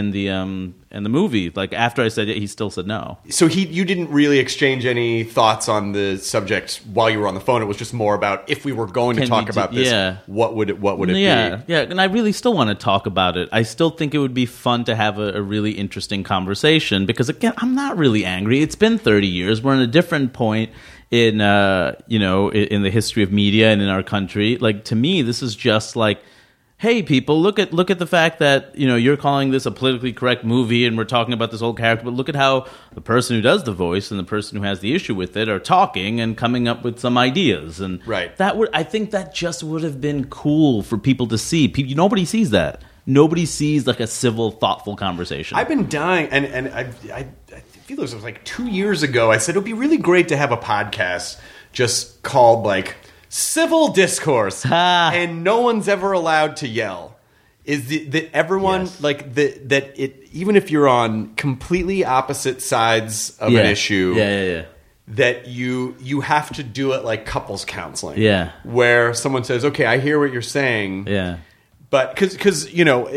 movie. Like, after I said it, he still said no. So you didn't really exchange any thoughts on the subject while you were on the phone. It was just more about, if we were going to talk about this, what would it be? Yeah, and I really still want to talk about it. I still think it would be fun to have a really interesting conversation, because again, I'm not really angry. It's been 30 years. We're in a different point in in the history of media and in our country. Like, to me, this is just like, hey, people, look at the fact that, you're calling this a politically correct movie and we're talking about this old character, but look at how the person who does the voice and the person who has the issue with it are talking and coming up with some ideas. And I think that just would have been cool for people to see. Nobody sees that. Nobody sees like a civil, thoughtful conversation. I've been dying, and I feel this was like 2 years ago. I said it would be really great to have a podcast just called like Civil Discourse, and no one's ever allowed to yell. Is that everyone that it, even if you're on completely opposite sides of an issue, that you have to do it like couples counseling, where someone says, "Okay, I hear what you're saying," but because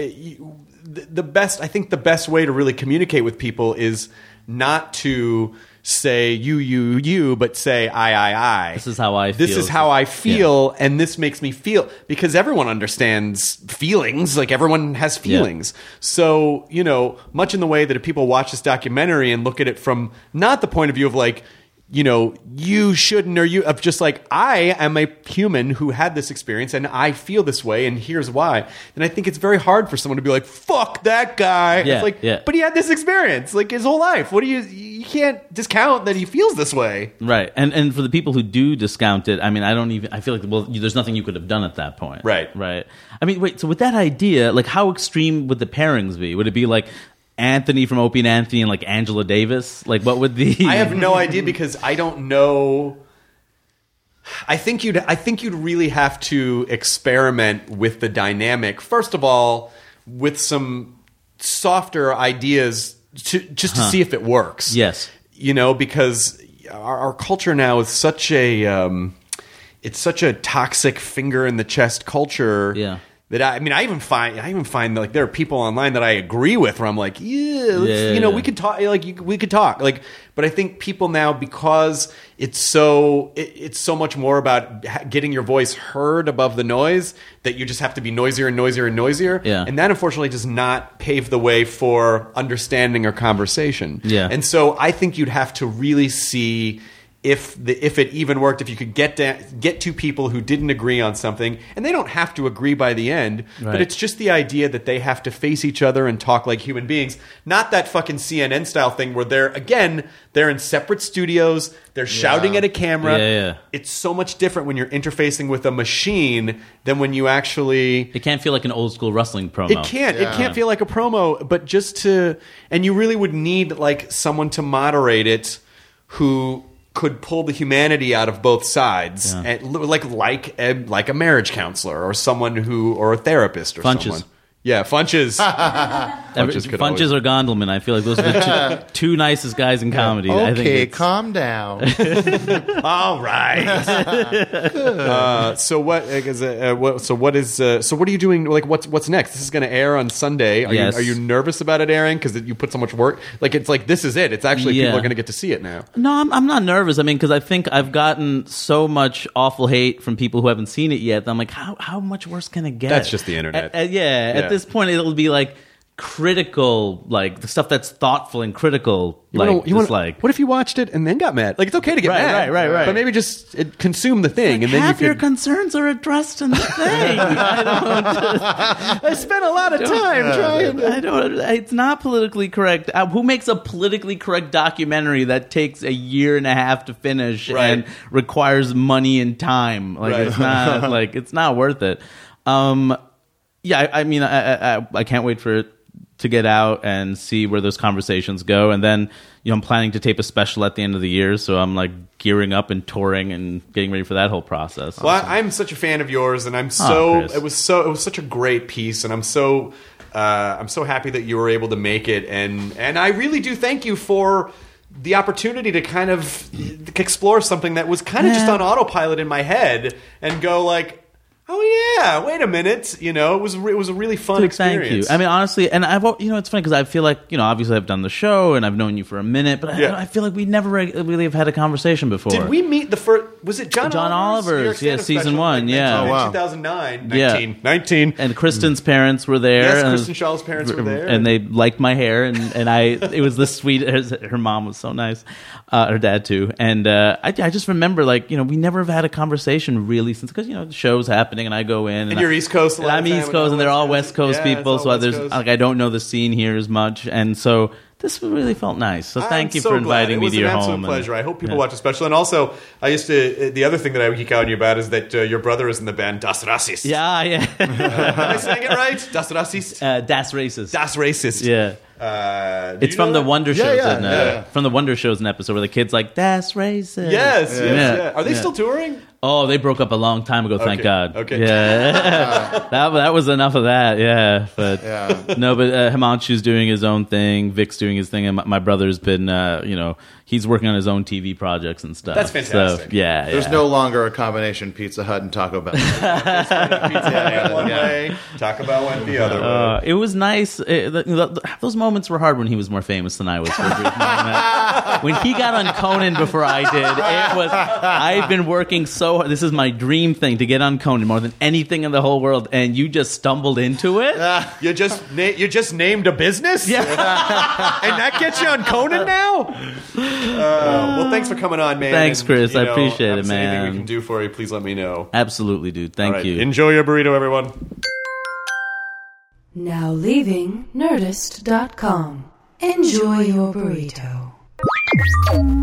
the best way to really communicate with people is not to say you, but say I. This is how I feel. This is how I feel, and this makes me feel. Because everyone understands feelings. Like, everyone has feelings. Yeah. So, much in the way that if people watch this documentary and look at it from not the point of view of like, you shouldn't, or you, of just like, I am a human who had this experience and I feel this way and here's why. And I think it's very hard for someone to be like, fuck that guy. Yeah, it's like, but he had this experience like his whole life. You can't discount that he feels this way. Right. And for the people who do discount it, I mean, I feel like, there's nothing you could have done at that point. Right. I mean, wait, so with that idea, like, how extreme would the pairings be? Would it be like Anthony from Opie and Anthony and like Angela Davis? Like, what would the... I have no idea, because I don't know. I think you'd really have to experiment with the dynamic. First of all, with some softer ideas to see if it works. Yes. Because our culture now is such a it's such a toxic finger in the chest culture. Yeah. That I even find that, like, there are people online that I agree with where I'm like, we could talk, we could talk, like, but I think people now, because it's so much more about getting your voice heard above the noise, that you just have to be noisier and noisier and noisier, and that unfortunately does not pave the way for understanding or conversation. And so I think you'd have to really see if it even worked, if you could get two people who didn't agree on something, and they don't have to agree by the end, but it's just the idea that they have to face each other and talk like human beings, not that fucking CNN style thing where they're in separate studios, they're shouting at a camera. It's so much different when you're interfacing with a machine than when you actually... It can't feel like an old school wrestling promo. It can't feel like a promo, but and you really would need like someone to moderate it who could pull the humanity out of both sides, and like a marriage counselor or someone or a therapist or Funches. someone. Yeah, Funches. That Funches could Funches or Gondelman. I feel like those are the two nicest guys in comedy. I think Okay, calm down. All right. So what are you doing? Like, what's next? This is going to air on Sunday. Are you nervous about it airing because you put so much work? Like, it's like this is it. It's actually people are going to get to see it now. No, I'm not nervous. I mean, because I think I've gotten so much awful hate from people who haven't seen it yet. That I'm like, how much worse can it get? That's just the internet. At this point, it'll be like critical, like the stuff that's thoughtful and critical. What if you watched it and then got mad? Like, it's okay to get mad, right. But maybe just consume the thing, and then half your concerns are addressed in the thing. I spent a lot of time trying. It's not politically correct. Who makes a politically correct documentary that takes a year and a half to finish and requires money and time? Like, it's not it's not worth it. I mean, I can't wait for it to get out and see where those conversations go. And then, I'm planning to tape a special at the end of the year, so I'm like gearing up and touring and getting ready for that whole process. Well, I'm such a fan of yours, and it was such a great piece, and I'm so happy that you were able to make it, and I really do thank you for the opportunity to kind of explore something that was kind of just on autopilot in my head and go like, oh yeah, wait a minute. It was a really fun experience. Thank you. I mean, honestly, and I've it's funny because I feel like obviously I've done the show and I've known you for a minute, but I feel like we never really have had a conversation before. Did we meet the first? Was it John Oliver's? Yeah, season 1. Yeah, in 2009. 19. And Kristen's parents were there. Yes, Kristen Shaw's parents were there, and they liked my hair, and it was the sweet. Her mom was so nice, her dad too, and I just remember we never have had a conversation really since because the show's happening. And I go in, and you're East Coast. I'm East Coast, and they're all West Coast people. So I don't know the scene here as much, and so this really felt nice. So thank you for inviting me to your home. It was an absolute pleasure. I hope people watch the special. And also, the other thing that I geek out on you about is that your brother is in the band Das Racist. Yeah. Am I saying it right? Das Racist. Das Racist. Das Racist. Yeah. It's from the Wonder Shows. From the Wonder Shows, an episode where the kid's like, "Das Racist." Yes. Are they still touring? Oh, they broke up a long time ago. Thank God. Okay. Yeah. that was enough of that. Yeah. But Himanshu's doing his own thing. Vic's doing his thing, and my brother's been, he's working on his own TV projects and stuff. That's fantastic. So, There's no longer a combination Pizza Hut and Taco Bell. Pizza Hut went one way, Taco Bell went the other way. It was nice. Those moments were hard when he was more famous than I was. For a brief moment. When he got on Conan before I did, I've been working so hard. This is my dream thing, to get on Conan more than anything in the whole world, and you just stumbled into it. You just named a business? Yeah. And that gets you on Conan now? Well, thanks for coming on, man. Thanks, Chris. I appreciate it, man. Anything we can do for you, please let me know. Absolutely, dude. Thank you. Enjoy your burrito, everyone. Now leaving Nerdist.com. Enjoy your burrito.